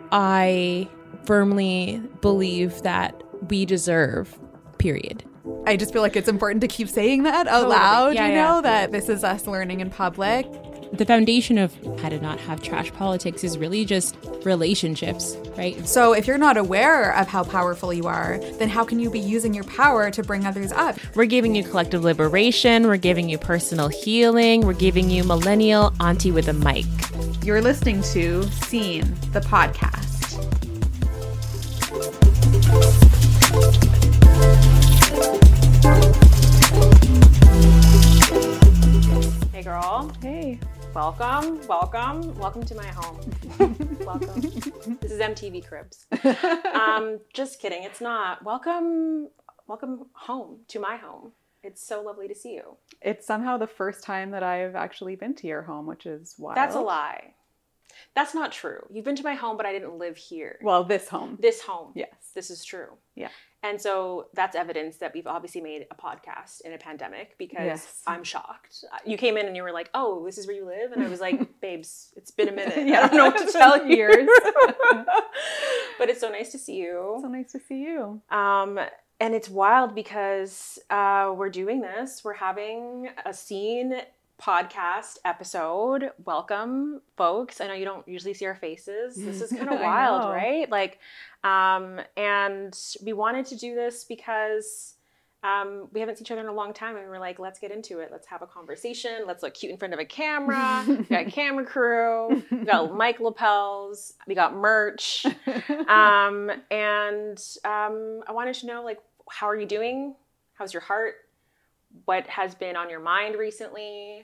I firmly believe that we deserve, period. I just feel like it's important to keep saying that out loud, that this is us learning in public. The foundation of how to not have trash politics is really just relationships, right? So if you're not aware of how powerful you are, then how can you be using your power to bring others up? We're giving you collective liberation. We're giving you personal healing. We're giving you millennial auntie with a mic. You're listening to Scene, the podcast. Hey girl. Hey. Welcome to my home. Welcome. This is MTV Cribs. Just kidding. It's not. Welcome home to my home. It's so lovely to see you. It's somehow the first time that I've actually been to your home, which is wild. That's a lie. That's not true. You've been to my home, but I didn't live here. Well, this home. This home. Yes. This is true. Yeah. And so that's evidence that we've obviously made a podcast in a pandemic because Yes. I'm shocked. You came in and you were like, oh, this is where you live? And I was like, babes, it's been a minute. Yeah. I don't know what to tell you. Years. But it's so nice to see you. So nice to see you. And it's wild because we're doing this. We're having a Scene podcast episode. Welcome, folks. I know you don't usually see our faces. This is kind of wild, right? Like, and we wanted to do this because we haven't seen each other in a long time, and we were like, let's get into it. Let's have a conversation. Let's look cute in front of a camera. We got a camera crew. We got mic lapels. We got merch. And I wanted to know, like, how are you doing? How's your heart? What has been on your mind recently?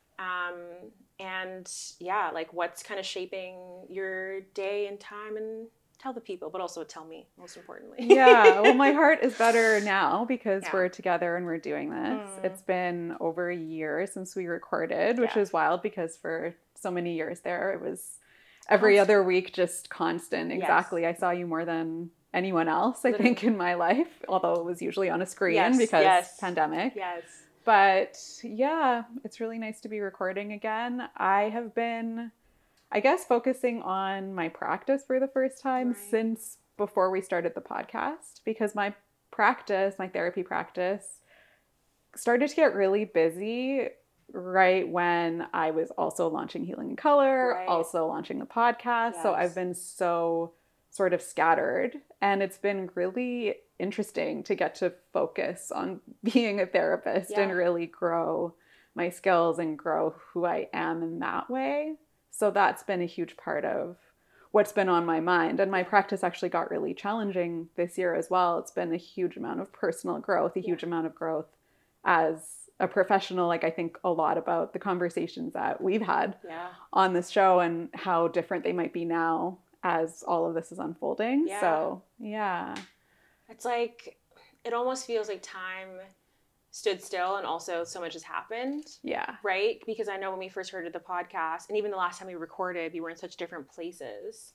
And yeah, like what's kind of shaping your day and time, and tell the people, but also tell me, most importantly. Yeah, well, my heart is better now because we're together and we're doing this. It's been over a year since we recorded, which is wild because for so many years there, it was every other week, just constant. Exactly. Yes. I saw you more than anyone else, I think, in my life, although it was usually on a screen because pandemic. Yes. But yeah, it's really nice to be recording again. I have been, I guess, focusing on my practice for the first time since before we started the podcast, because my practice, my therapy practice, started to get really busy right when I was also launching Healing in Color, also launching the podcast. Yes. So I've been so sort of scattered, and it's been really interesting to get to focus on being a therapist and really grow my skills and grow who I am in that way. So that's been a huge part of what's been on my mind. And my practice actually got really challenging this year as well. It's been a huge amount of personal growth, a huge amount of growth as a professional. Like, I think a lot about the conversations that we've had on this show and how different they might be now as all of this is unfolding. Yeah. So, yeah. It's like, it almost feels like time stood still and also so much has happened. Yeah. Right? Because I know when we first heard the podcast, and even the last time we recorded, we were in such different places.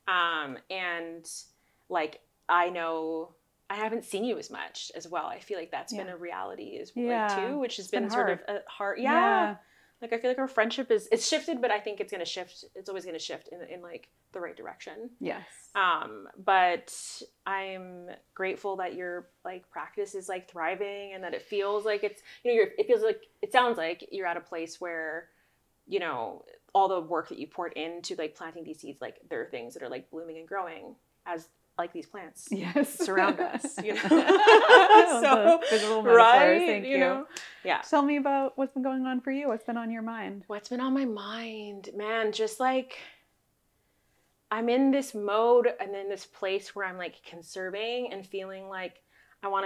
And like, I know I haven't seen you as much as well. I feel like that's been a reality as well too, which has been sort of a hard. Yeah. Like, I feel like our friendship it's shifted, but I think it's going to shift. It's always going to shift in like the right direction. Yes. But I'm grateful that your like practice is like thriving, and that it feels like it's, it sounds like you're at a place where, you know, all the work that you poured into like planting these seeds, like there are things that are like blooming and growing as like these plants surround us, you know. So visual metaphors, thank you. Know? Yeah. Tell me about what's been going on for you. What's been on your mind? What's been on my mind, man? Just like, I'm in this mode and in this place where I'm like conserving and feeling like I want to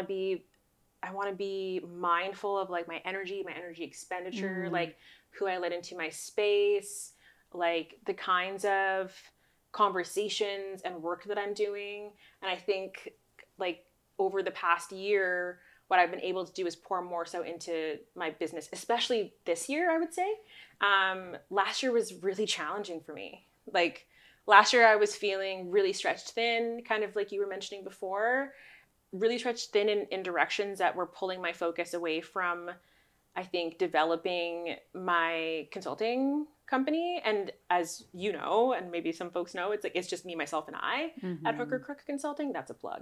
be mindful of like my energy expenditure, like who I let into my space, like the kinds of conversations and work that I'm doing. And I think like over the past year, what I've been able to do is pour more so into my business, especially this year, I would say. Last year was really challenging for me. Like last year I was feeling really stretched thin, kind of like you were mentioning before, really stretched thin in directions that were pulling my focus away from, I think, developing my consulting company. And as you know, and maybe some folks know, it's like, it's just me, myself, and I at Hooker Crook Consulting. That's a plug.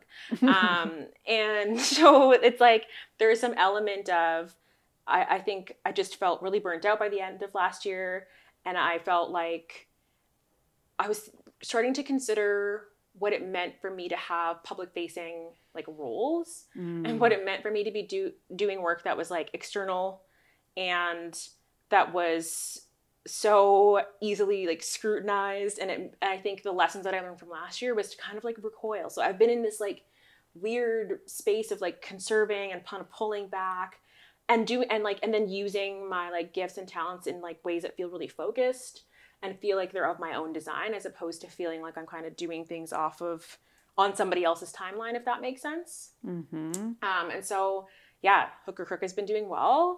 And so it's like, there is some element of, I think I just felt really burnt out by the end of last year. And I felt like I was starting to consider what it meant for me to have public facing like roles and what it meant for me to be doing work that was like external and that was so easily like scrutinized. And I think the lessons that I learned from last year was to kind of like recoil. So I've been in this like weird space of like conserving and kind of pulling back and then using my like gifts and talents in like ways that feel really focused and feel like they're of my own design, as opposed to feeling like I'm kind of doing things on somebody else's timeline, if that makes sense. And so, yeah, Hooker Crook has been doing well.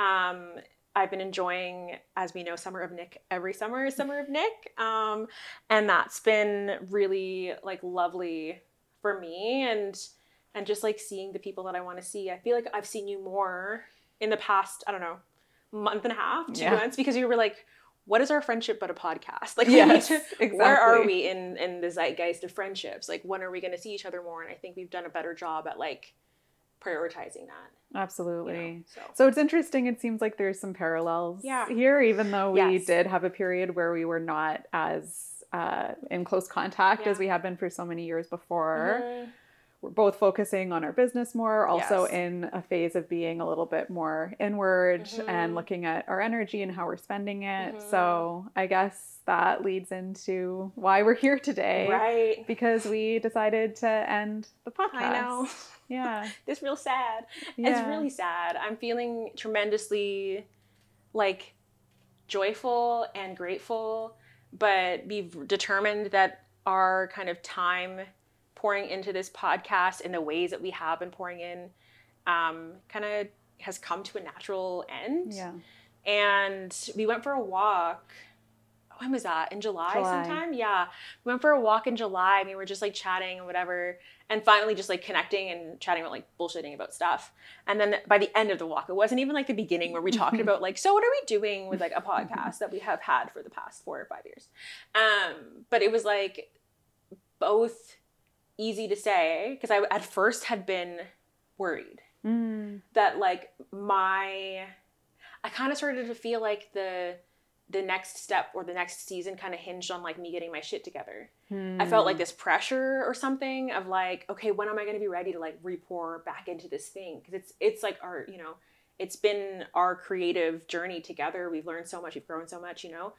I've been enjoying, as we know, Summer of Nick. Every summer is Summer of Nick. And that's been really like lovely for me and just like seeing the people that I want to see. I feel like I've seen you more in the past, I don't know, month and a half, 2 months, because you were like, what is our friendship but a podcast? Like, exactly. Where are we in the zeitgeist of friendships? Like, when are we going to see each other more? And I think we've done a better job at like prioritizing that. Absolutely. So it's interesting. It seems like there's some parallels here, even though we did have a period where we were not as in close contact as we have been for so many years before. We're both focusing on our business more, also in a phase of being a little bit more inward and looking at our energy and how we're spending it. So I guess that leads into why we're here today. Right. Because we decided to end the podcast. I know. Yeah. It's real sad. Yeah. It's really sad. I'm feeling tremendously like joyful and grateful, but be determined that our kind of time pouring into this podcast in the ways that we have been pouring in kind of has come to a natural end. Yeah. And we went for a walk. When was that? In July sometime? Yeah. We went for a walk in July and we were just like chatting and whatever. And finally just like connecting and chatting about like bullshitting about stuff. And then by the end of the walk, it wasn't even like the beginning where we talked about like, so what are we doing with like a podcast that we have had for the past 4 or 5 years? But it was like both easy to say, because I at first had been worried that like I kind of started to feel like the next step or the next season kind of hinged on like me getting my shit together. I felt like this pressure or something of like, okay, when am I going to be ready to like re-pour back into this thing? Because it's like our, you know, it's been our creative journey together. We've learned so much, we've grown so much, you know.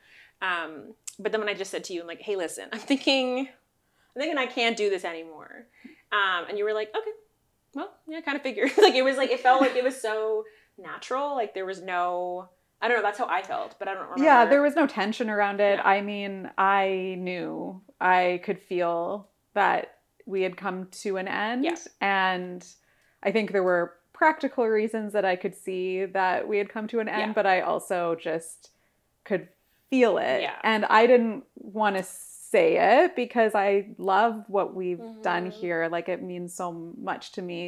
But then when I just said to you, like, hey, listen, I'm thinking I can't do this anymore. And you were like, okay, well, yeah, I kind of figured. Like, it felt like it was so natural. Like there was no, I don't know, that's how I felt, but I don't remember. Yeah, there was no tension around it. Yeah. I mean, I knew, I could feel that we had come to an end. Yeah. And I think there were practical reasons that I could see that we had come to an end, but I also just could feel it. Yeah. And I didn't want to say it because I love what we've done here. Like it means so much to me.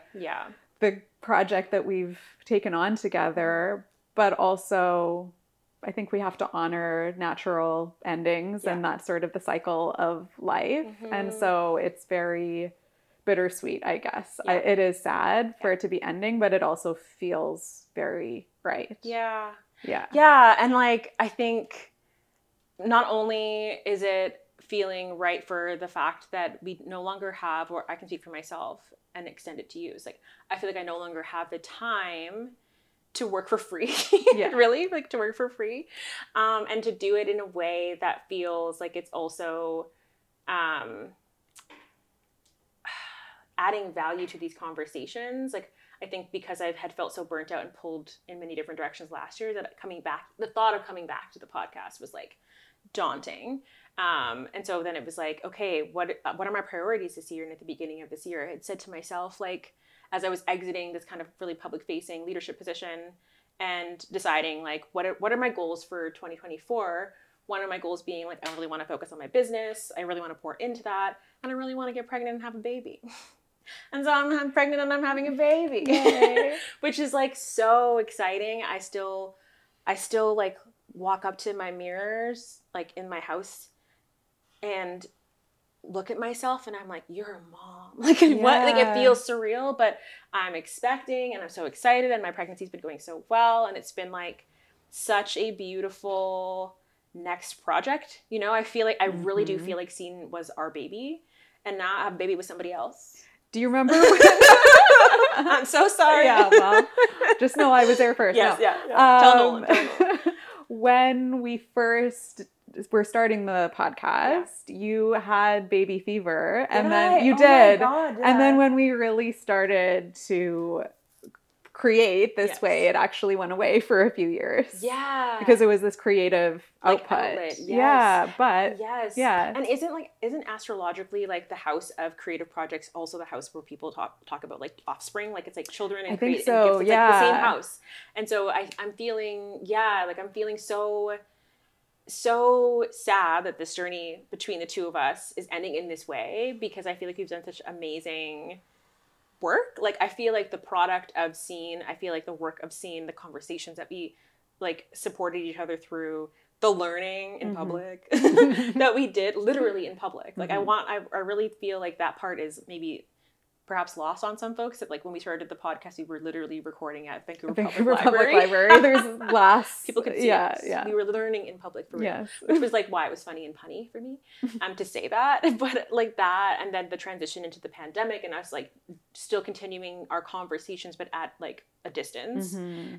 The project that we've taken on together, but also I think we have to honor natural endings and that's sort of the cycle of life. And so it's very bittersweet, I guess. Yeah. It is sad for it to be ending, but it also feels very right. Yeah. Yeah. Yeah. And like, I think not only is it feeling right for the fact that we no longer have, or I can speak for myself and extend it to you. It's like, I feel like I no longer have the time to work for free, really, like to work for free, and to do it in a way that feels like it's also adding value to these conversations. Like, I think because I had felt so burnt out and pulled in many different directions last year that the thought of coming back to the podcast was like daunting. And so then it was like, okay, what are my priorities this year? And at the beginning of this year, I had said to myself, like, as I was exiting this kind of really public facing leadership position and deciding like, what are my goals for 2024? One of my goals being like, I really want to focus on my business. I really want to pour into that. And I really want to get pregnant and have a baby. And so I'm pregnant and I'm having a baby, which is like so exciting. I still like walk up to my mirrors, like in my house, and look at myself and I'm like, you're a mom. Like, what? Like, it feels surreal, but I'm expecting and I'm so excited, and my pregnancy's been going so well, and it's been like such a beautiful next project. You know, I feel like I really do feel like Scene was our baby, and now I have a baby with somebody else. Do you remember? I'm so sorry. Yeah, well, just know I was there first. Yes, no. Yeah. Tell Nolan. When we first were starting the podcast, you had baby fever, and then you did. My God, yeah. And then when we really started to create this way, it actually went away for a few years. Yeah. Because it was this creative output. Yes. Yeah, but And isn't astrologically like the house of creative projects also the house where people talk about like offspring? Like it's like children and create so. It's like the same house. And so I'm feeling so sad that this journey between the two of us is ending in this way, because I feel like we've done such amazing work. Like, I feel like the product of Scene, I feel like the work of Scene, the conversations that we like supported each other through, the learning in public that we did literally in public. Like I really feel like that part is maybe perhaps lost on some folks, that like when we started the podcast, we were literally recording at Vancouver Public Library. There's glass. People could see us. Yeah. We were learning in public for real, which was like why it was funny and punny for me to say that. But like that, and then the transition into the pandemic and us like still continuing our conversations, but at like a distance,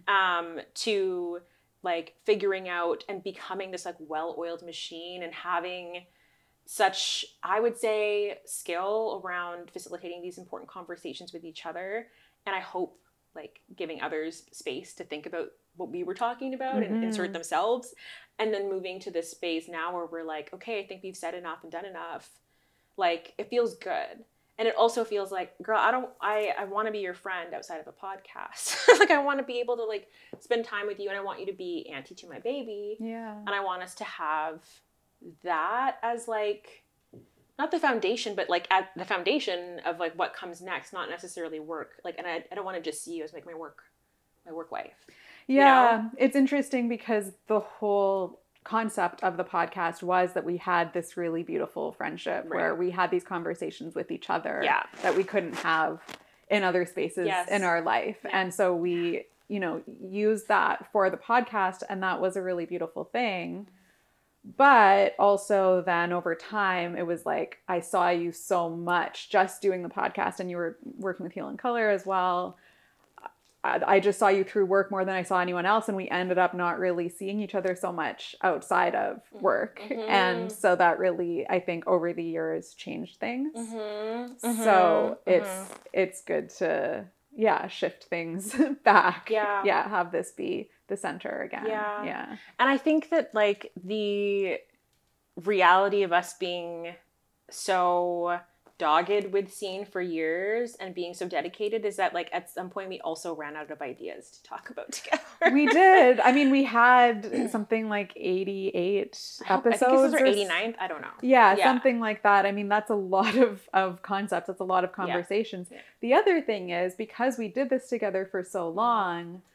to like figuring out and becoming this like well-oiled machine and having such, I would say, skill around facilitating these important conversations with each other. And I hope like giving others space to think about what we were talking about and insert themselves. And then moving to this space now where we're like, okay, I think we've said enough and done enough. Like, it feels good. And it also feels like, girl, I want to be your friend outside of a podcast. Like, I want to be able to like spend time with you, and I want you to be auntie to my baby. Yeah. And I want us to have that as like, not the foundation, but like at the foundation of like what comes next, not necessarily work. Like, and I don't want to just see you as like my work wife. Yeah. You know? It's interesting because the whole concept of the podcast was that we had this really beautiful friendship where we had these conversations with each other that we couldn't have in other spaces in our life. Yeah. And so we, used that for the podcast, and that was a really beautiful thing. But also then over time, it was like, I saw you so much just doing the podcast, and you were working with Heal in Color as well. I just saw you through work more than I saw anyone else, and we ended up not really seeing each other so much outside of work. And so that really, I think, over the years changed things. So it's good to, shift things back. Yeah. Have this be the center again. Yeah. And I think that like the reality of us being so dogged with Scene for years and being so dedicated is that like at some point we also ran out of ideas to talk about together. We did. I mean, we had something like 88 episodes. I think this was our 89th. I don't know. Yeah, something like that. I mean, that's a lot of concepts. That's a lot of conversations. Yeah. The other thing is, because we did this together for so long,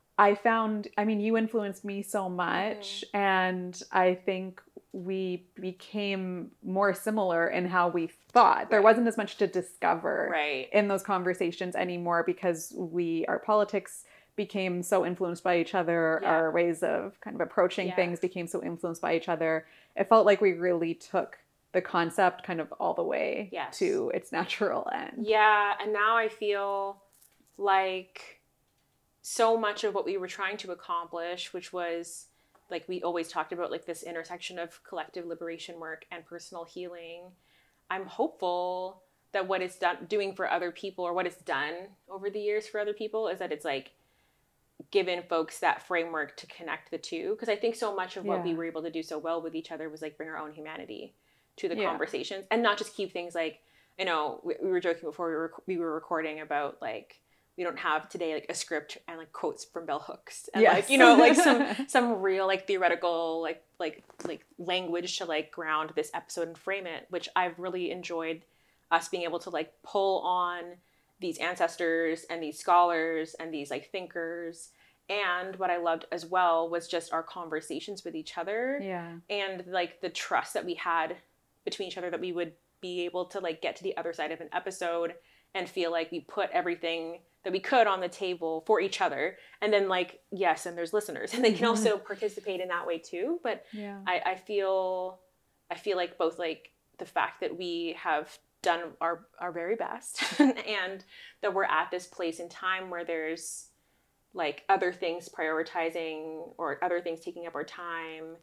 you influenced me so much, and I think we became more similar in how we thought. There wasn't as much to discover in those conversations anymore, because our politics became so influenced by each other. Our ways of kind of approaching things became so influenced by each other. It felt like we really took the concept kind of all the way to its natural end. Yeah. And now I feel like so much of what we were trying to accomplish, which was like we always talked about, like this intersection of collective liberation work and personal healing. I'm hopeful that what it's doing for other people, or what it's done over the years for other people, is that it's like given folks that framework to connect the two. Because I think so much of what we were able to do so well with each other was like bring our own humanity to the conversations, and not just keep things like, we were joking before we were recording about like, we don't have today like a script and like quotes from bell hooks and like, like some real like theoretical like language to like ground this episode and frame it, which I've really enjoyed us being able to like pull on these ancestors and these scholars and these like thinkers And what I loved as well was just our conversations with each other. Yeah. And like the trust that we had between each other, that we would be able to like get to the other side of an episode and feel like we put everything that we could on the table for each other. And then like, yes, and there's listeners and they can also participate in that way too. But yeah. I feel like both like the fact that we have done our very best and that we're at this place in time where there's like other things prioritizing or other things taking up our time.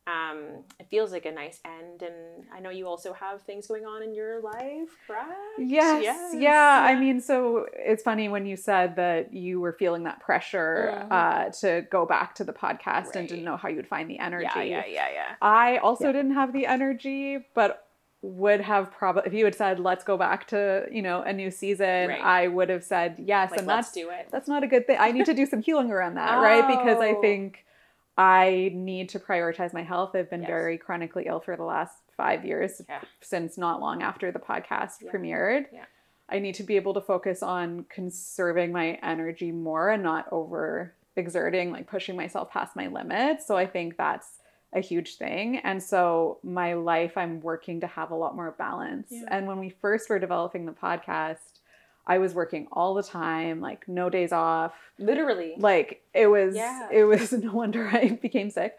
It feels like a nice end. And I know you also have things going on in your life, correct? Yes. Yeah. I mean, so it's funny when you said that you were feeling that pressure to go back to the podcast and didn't know how you would find the energy. Yeah. I also didn't have the energy, but would have probably, if you had said, let's go back to, you know, a new season, I would have said yes. Like, and let's do it. That's not a good thing. I need to do some healing around that, right? Because I think I need to prioritize my health. I've been very chronically ill for the last 5 years, since not long after the podcast premiered. Yeah. I need to be able to focus on conserving my energy more and not over exerting, like pushing myself past my limits. So I think that's a huge thing. And so my life, I'm working to have a lot more balance. Yeah. And when we first were developing the podcast, I was working all the time, like no days off. Literally. Like it was no wonder I became sick.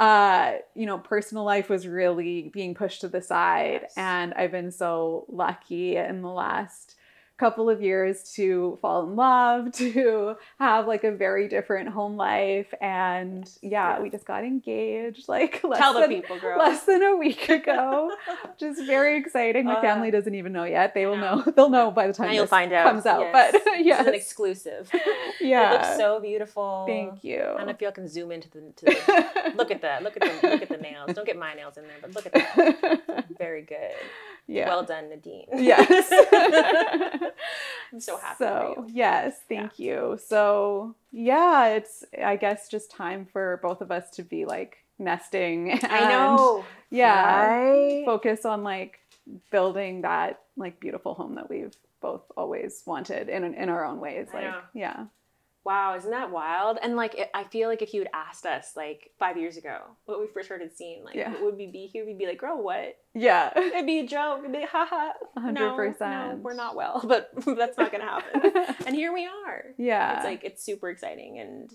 You know, personal life was really being pushed to the side. Yes. And I've been so lucky in the last couple of years to fall in love, to have like a very different home life. And we just got engaged like less than a week ago, which is very exciting. My family doesn't even know yet. They will know. They'll know by the time this comes out. Yes. But yes, it's an exclusive. It looks so beautiful. Thank you. I don't know if y'all can zoom into the look at the nails. Don't get my nails in there, but look at that. Very good. Yeah. Well done, Nadine. Yes. I'm so happy for you. Yes. Thank you. So it's, I guess, just time for both of us to be like nesting. And, I know. Yeah. Right? Focus on like building that like beautiful home that we've both always wanted in our own ways. Like, yeah. Wow, isn't that wild? And like, I feel like if you had asked us like 5 years ago, when we first started seeing, like, what would we be here? We'd be like, girl, what? Yeah. It'd be a joke. It'd be haha. 100%. No, we're not well, but that's not going to happen. And here we are. Yeah. It's like, it's super exciting. And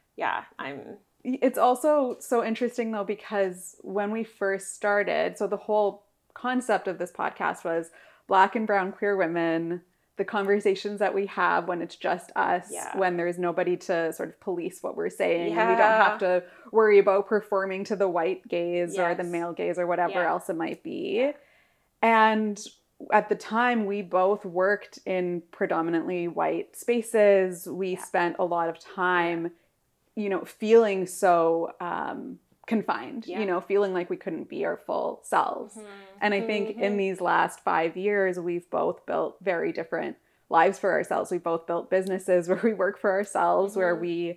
it's also so interesting though, because when we first started, so the whole concept of this podcast was Black and brown queer women, the conversations that we have when it's just us, when there's nobody to sort of police what we're saying, and we don't have to worry about performing to the white gaze or the male gaze or whatever else it might be. And at the time, we both worked in predominantly white spaces. We spent a lot of time, you know, feeling so confined, you know, feeling like we couldn't be our full selves. And I think in these last 5 years, we've both built very different lives for ourselves. We've both built businesses where we work for ourselves, where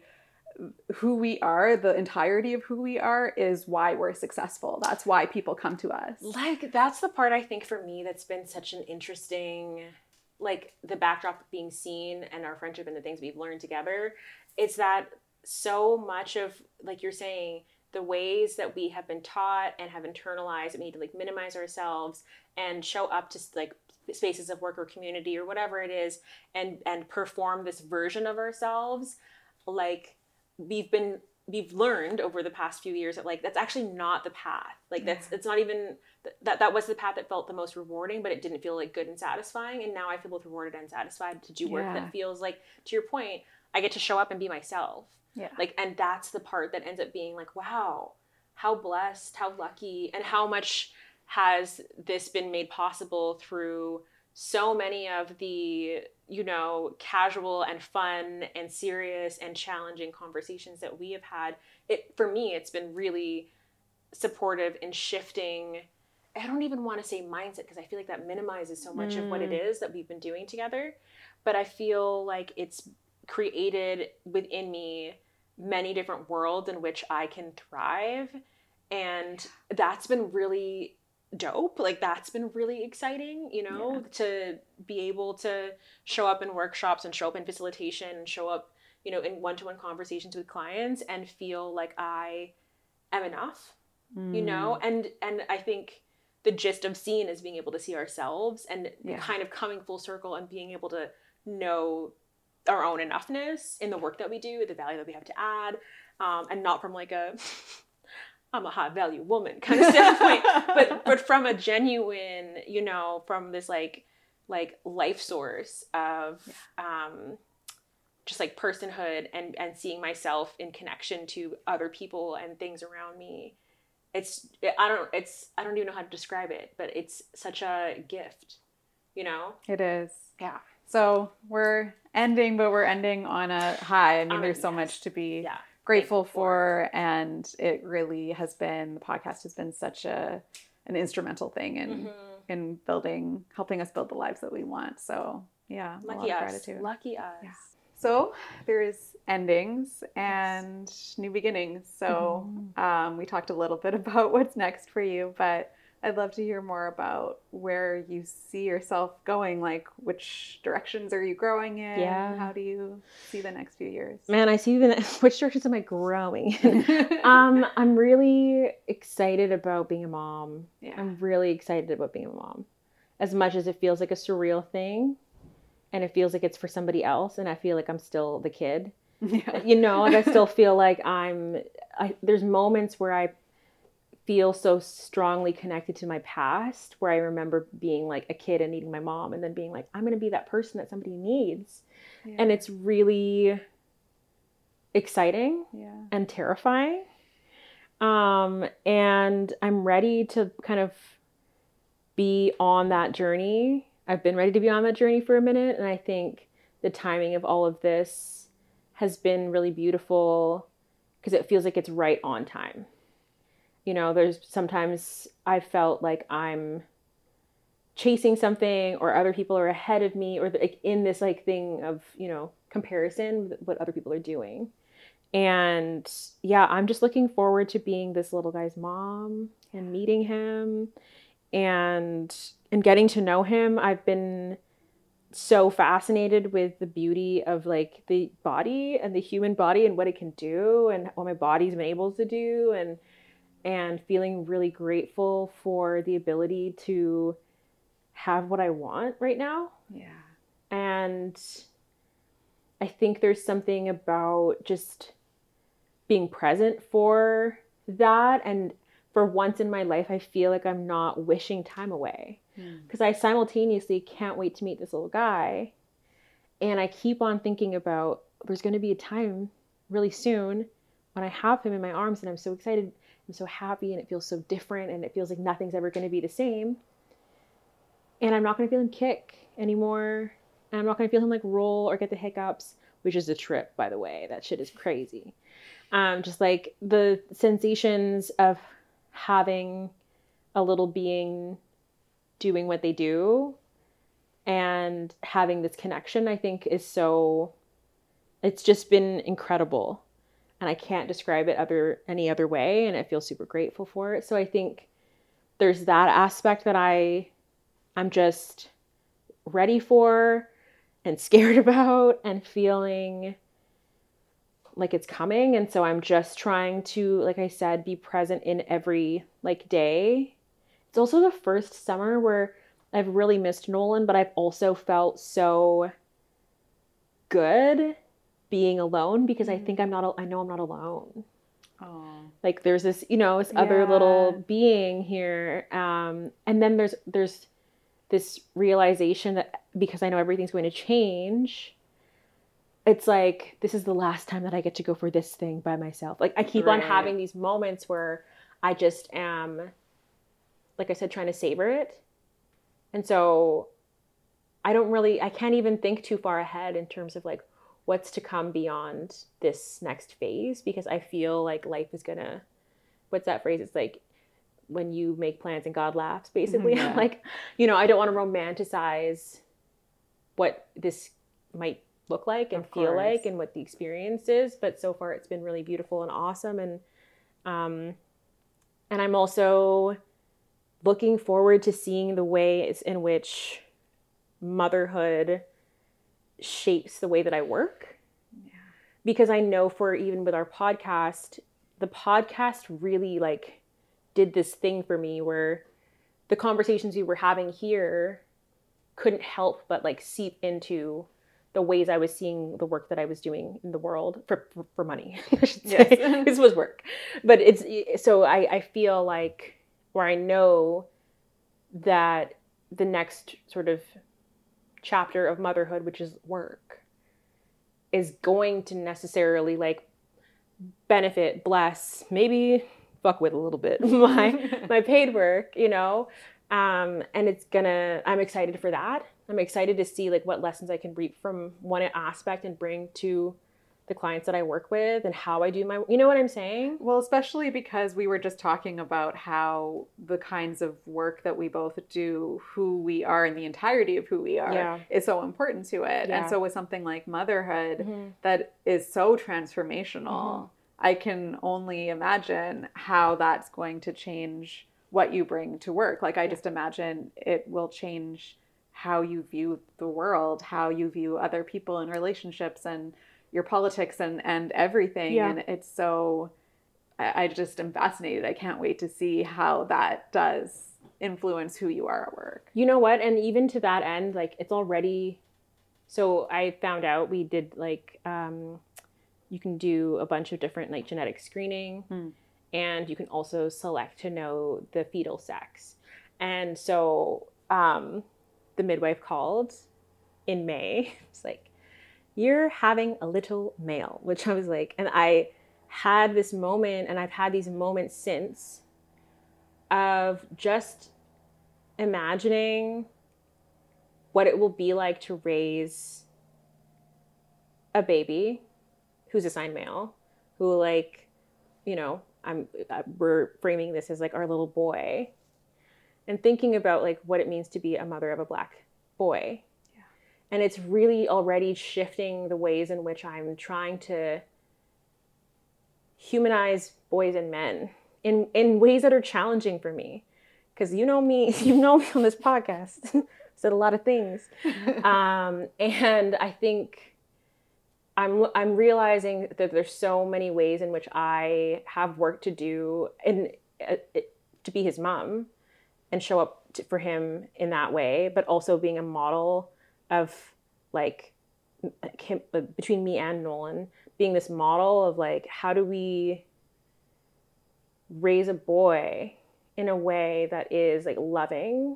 who we are, the entirety of who we are is why we're successful. That's why people come to us. Like, that's the part I think for me that's been such an interesting, like the backdrop of being seen and our friendship and the things we've learned together. It's that so much of, like you're saying, the ways that we have been taught and have internalized that we need to like minimize ourselves and show up to like spaces of work or community or whatever it is and perform this version of ourselves. Like we've learned over the past few years that like that's actually not the path. Like it's not even that was the path that felt the most rewarding, but it didn't feel like good and satisfying. And now I feel both rewarded and satisfied to do work that feels like, to your point, I get to show up and be myself. Yeah. Like, and that's the part that ends up being like, wow, how blessed, how lucky, and how much has this been made possible through so many of the, you know, casual and fun and serious and challenging conversations that we have had. For me, it's been really supportive in shifting. I don't even want to say mindset, because I feel like that minimizes so much of what it is that we've been doing together. But I feel like it's created within me many different worlds in which I can thrive. And that's been really dope. Like that's been really exciting, you know, to be able to show up in workshops and show up in facilitation and show up you know, in one-to-one conversations with clients and feel like I am enough, you know? And I think the gist of Seen is being able to see ourselves and kind of coming full circle and being able to know our own enoughness in the work that we do, the value that we have to add, and not from like I'm a high value woman kind of standpoint, but from a genuine, you know, from this like life source of just like personhood and seeing myself in connection to other people and things around me. I don't even know how to describe it, but it's such a gift, you know? It is. Yeah. So we're ending, but we're ending on a high. I mean, there's so much to be grateful for. And it really has been, the podcast has been such an instrumental thing in helping us build the lives that we want. So yeah, lucky us. Gratitude. Lucky us. Yeah. So there's endings and new beginnings. So we talked a little bit about what's next for you, but I'd love to hear more about where you see yourself going. Like, which directions are you growing in? Yeah. How do you see the next few years? Man, I see which directions am I growing in? I'm really excited about being a mom. Yeah. I'm really excited about being a mom. As much as it feels like a surreal thing. And it feels like it's for somebody else. And I feel like I'm still the kid, you know, like I still feel like there's moments where I feel so strongly connected to my past, where I remember being like a kid and needing my mom and then being like, I'm going to be that person that somebody needs. Yeah. And it's really exciting and terrifying. And I'm ready to kind of be on that journey. I've been ready to be on that journey for a minute. And I think the timing of all of this has been really beautiful because it feels like it's right on time. You know, there's sometimes I felt like I'm chasing something or other people are ahead of me or like in this like thing of, you know, comparison with what other people are doing. And yeah, I'm just looking forward to being this little guy's mom and meeting him and getting to know him. I've been so fascinated with the beauty of like the body and the human body and what it can do and what my body's been able to do and feeling really grateful for the ability to have what I want right now. Yeah. And I think there's something about just being present for that. And for once in my life, I feel like I'm not wishing time away because I simultaneously can't wait to meet this little guy. And I keep on thinking about there's going to be a time really soon when I have him in my arms and I'm so excited. I'm so happy and it feels so different and it feels like nothing's ever going to be the same. And I'm not going to feel him kick anymore. And I'm not going to feel him like roll or get the hiccups, which is a trip, by the way. That shit is crazy. Just like the sensations of having a little being doing what they do and having this connection, I think is it's just been incredible. And I can't describe it any other way. And I feel super grateful for it. So I think there's that aspect that I'm just ready for and scared about and feeling like it's coming. And so I'm just trying to, like I said, be present in every like day. It's also the first summer where I've really missed Nolan, but I've also felt so good being alone because I think I know I'm not alone. Oh. Like there's this, you know, this other little being here. And then there's this realization that because I know everything's going to change, it's like, this is the last time that I get to go for this thing by myself. Like I keep on having these moments where I just am, like I said, trying to savor it. And so I can't even think too far ahead in terms of like what's to come beyond this next phase, because I feel like life is gonna, what's that phrase? It's like when you make plans and God laughs, basically. Yeah. Like, you know, I don't want to romanticize what this might look like and feel like and what the experience is, but so far it's been really beautiful and awesome. And I'm also looking forward to seeing the ways in which motherhood shapes the way that I work. Yeah. because I know for even with our podcast, the podcast really like did this thing for me where the conversations we were having here couldn't help but like seep into the ways I was seeing the work that I was doing in the world for money, I should say. Yes. This was work. But so I feel like, or I know that the next sort of chapter of motherhood, which is work, is going to necessarily like benefit, bless, maybe fuck with a little bit my paid work, you know? And I'm excited for that. I'm excited to see like what lessons I can reap from one aspect and bring to the clients that I work with and how I do my, you know what I'm saying? Well, especially because we were just talking about how the kinds of work that we both do, who we are and the entirety of who we are is so important to it. Yeah. And so with something like motherhood that is so transformational, I can only imagine how that's going to change what you bring to work. Like I just imagine it will change how you view the world, how you view other people and relationships and your politics and everything. Yeah. And it's so, I just am fascinated. I can't wait to see how that does influence who you are at work. You know what? And even to that end, like it's already, so I found out we did like, you can do a bunch of different like genetic screening and you can also select to know the fetal sex. And so, the midwife called in May. It's like, you're having a little male, which I was like, and I had this moment, and I've had these moments since, of just imagining what it will be like to raise a baby who's assigned male, who like, you know, we're framing this as like our little boy. And thinking about like what it means to be a mother of a Black boy. Yeah. And it's really already shifting the ways in which I'm trying to humanize boys and men in ways that are challenging for me. Because you know me on this podcast, said a lot of things. And I think I'm realizing that there's so many ways in which I have work to do to be his mom. And show up for him in that way, but also being a model of like him, between me and Nolan, being this model of like, how do we raise a boy in a way that is like loving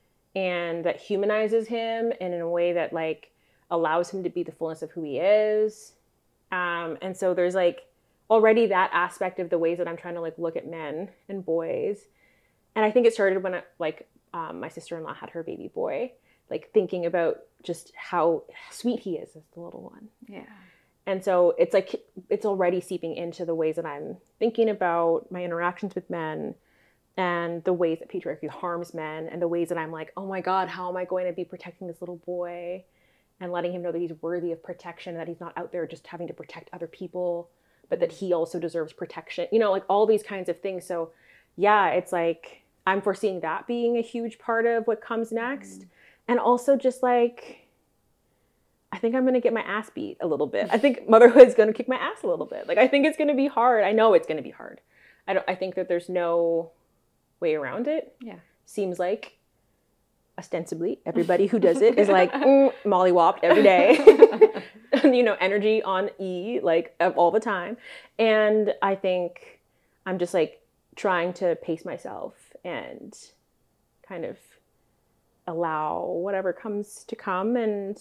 and that humanizes him and in a way that like allows him to be the fullness of who he is. And so there's like already that aspect of the ways that I'm trying to like look at men and boys. And I think it started when my sister-in-law had her baby boy, like thinking about just how sweet he is as the little one. Yeah. And so it's like, it's already seeping into the ways that I'm thinking about my interactions with men and the ways that patriarchy harms men and the ways that I'm like, oh my God, how am I going to be protecting this little boy and letting him know that he's worthy of protection, that he's not out there just having to protect other people, but that he also deserves protection, you know, like all these kinds of things. So yeah, it's like, I'm foreseeing that being a huge part of what comes next. And also just like, I think I'm going to get my ass beat a little bit. I think motherhood is going to kick my ass a little bit. Like, I think it's going to be hard. I know it's going to be hard. I think that there's no way around it. Yeah. Seems like ostensibly everybody who does it is like mollywopped every day. You know, energy on E, like all the time. And I think I'm just like trying to pace myself and kind of allow whatever comes to come and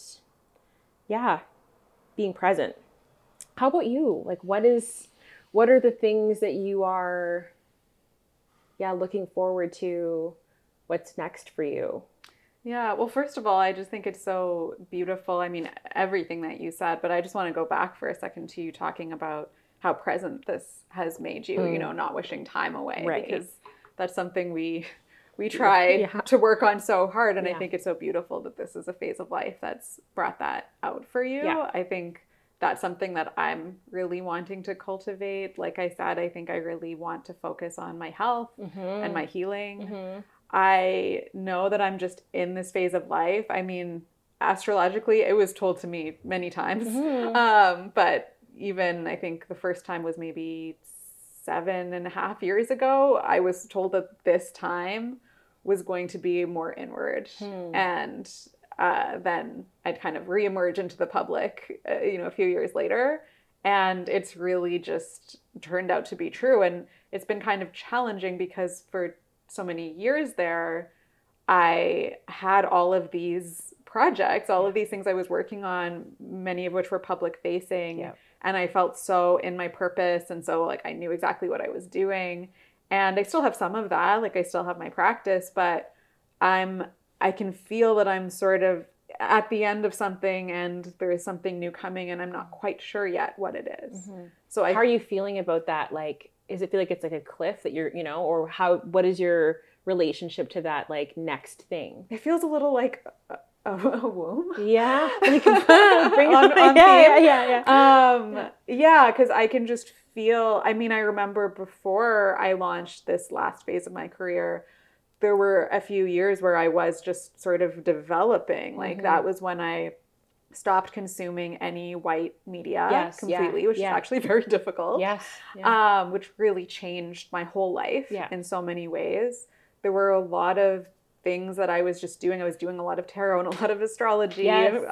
yeah, being present. How about you? Like what are the things that you are looking forward to? What's next for you? Yeah, well, first of all, I just think it's so beautiful. I mean, everything that you said, but I just want to go back for a second to you talking about how present this has made you, you know, not wishing time away. Right. Because that's something we tried to work on so hard. And I think it's so beautiful that this is a phase of life that's brought that out for you. Yeah. I think that's something that I'm really wanting to cultivate. Like I said, I think I really want to focus on my health and my healing. I know that I'm just in this phase of life. I mean, astrologically, it was told to me many times. But even I think the first time was maybe 7.5 years ago, I was told that this time was going to be more inward. And then I'd kind of reemerge into the public, a few years later. And it's really just turned out to be true. And it's been kind of challenging because for so many years there, I had all of these projects, all of these things I was working on, many of which were public facing. Yeah. And I felt so in my purpose. And so like I knew exactly what I was doing. And I still have some of that. Like I still have my practice, but I can feel that I'm sort of at the end of something and there is something new coming and I'm not quite sure yet what it is. So how are you feeling about that? Like, does it feel like it's like a cliff that you're, or what is your relationship to that like next thing? It feels a little like a womb. Yeah. Like, on theme. Yeah, because I can just feel, I remember before I launched this last phase of my career, there were a few years where I was just sort of developing. Like that was when I stopped consuming any white media completely, which is actually very difficult. Yes. Which really changed my whole life in so many ways. There were a lot of things that I was just doing. I was doing a lot of tarot and a lot of astrology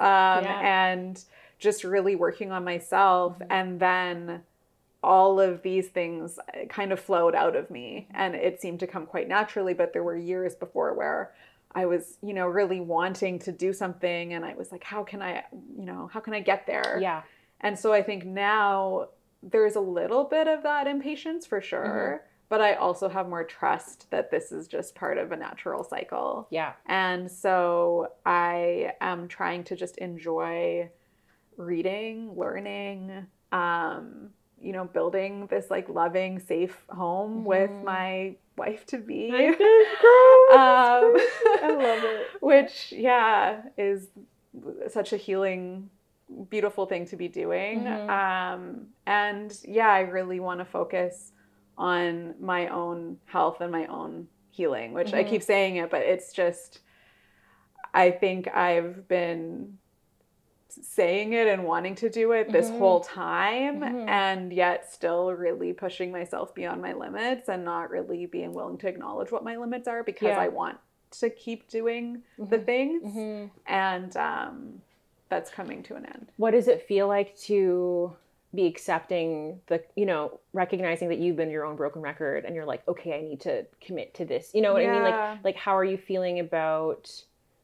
and just really working on myself. And then all of these things kind of flowed out of me and it seemed to come quite naturally. But there were years before where I was, really wanting to do something. And I was like, how can I get there? Yeah. And so I think now there's a little bit of that impatience for sure. But I also have more trust that this is just part of a natural cycle. Yeah. And so I am trying to just enjoy reading, learning, building this like loving, safe home with my wife to be. I love it. Which, is such a healing, beautiful thing to be doing. And I really want to focus on my own health and my own healing, which I keep saying it, but it's just, I think I've been saying it and wanting to do it this whole time and yet still really pushing myself beyond my limits and not really being willing to acknowledge what my limits are because I want to keep doing the things and that's coming to an end. What does it feel like to be accepting recognizing that you've been your own broken record and you're like, okay, I need to commit to this. You know what I mean? Like how are you feeling about,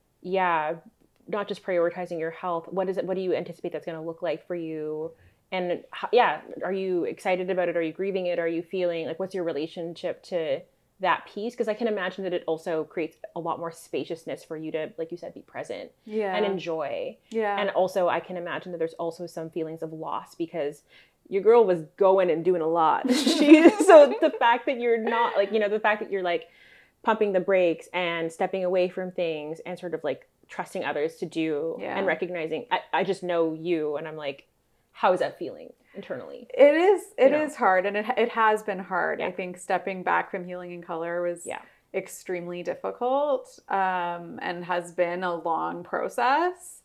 not just prioritizing your health? What do you anticipate that's going to look like for you? And are you excited about it? Are you grieving it? Are you feeling like, what's your relationship to that piece? Because I can imagine that it also creates a lot more spaciousness for you to, like you said, be present and enjoy. Yeah. And also I can imagine that there's also some feelings of loss because your girl was going and doing a lot. So the fact that you're not like, the fact that you're like pumping the brakes and stepping away from things and sort of like trusting others to do and recognizing, I just know you and I'm like, how is that feeling internally? It is hard and it has been hard. I think stepping back from Healing in Color was extremely difficult and has been a long process.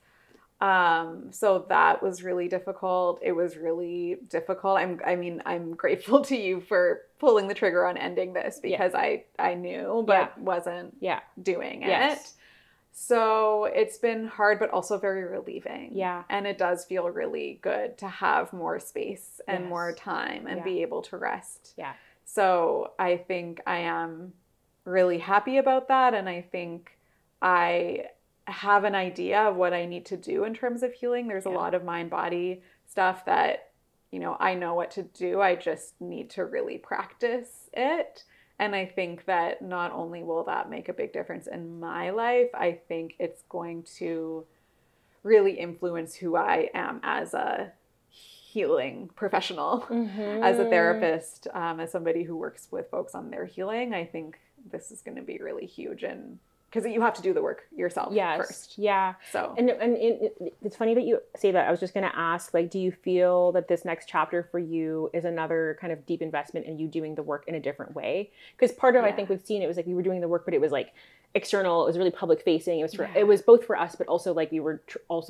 So that was really difficult. It was really difficult. I'm grateful to you for pulling the trigger on ending this because I knew but wasn't doing it. So it's been hard, but also very relieving. Yeah. And it does feel really good to have more space and more time and be able to rest. Yeah. So I think I am really happy about that. And I think I have an idea of what I need to do in terms of healing. There's a lot of mind-body stuff that, I know what to do. I just need to really practice it. And I think that not only will that make a big difference in my life, I think it's going to really influence who I am as a healing professional, as a therapist, as somebody who works with folks on their healing. I think this is going to be really huge and because you have to do the work yourself first. Yeah. So, and it's funny that you say that. I was just going to ask, like, do you feel that this next chapter for you is another kind of deep investment in you doing the work in a different way? Because part of, I think we've seen, it was like we were doing the work, but it was like external. It was really public facing. It was it was both for us, but also like we were also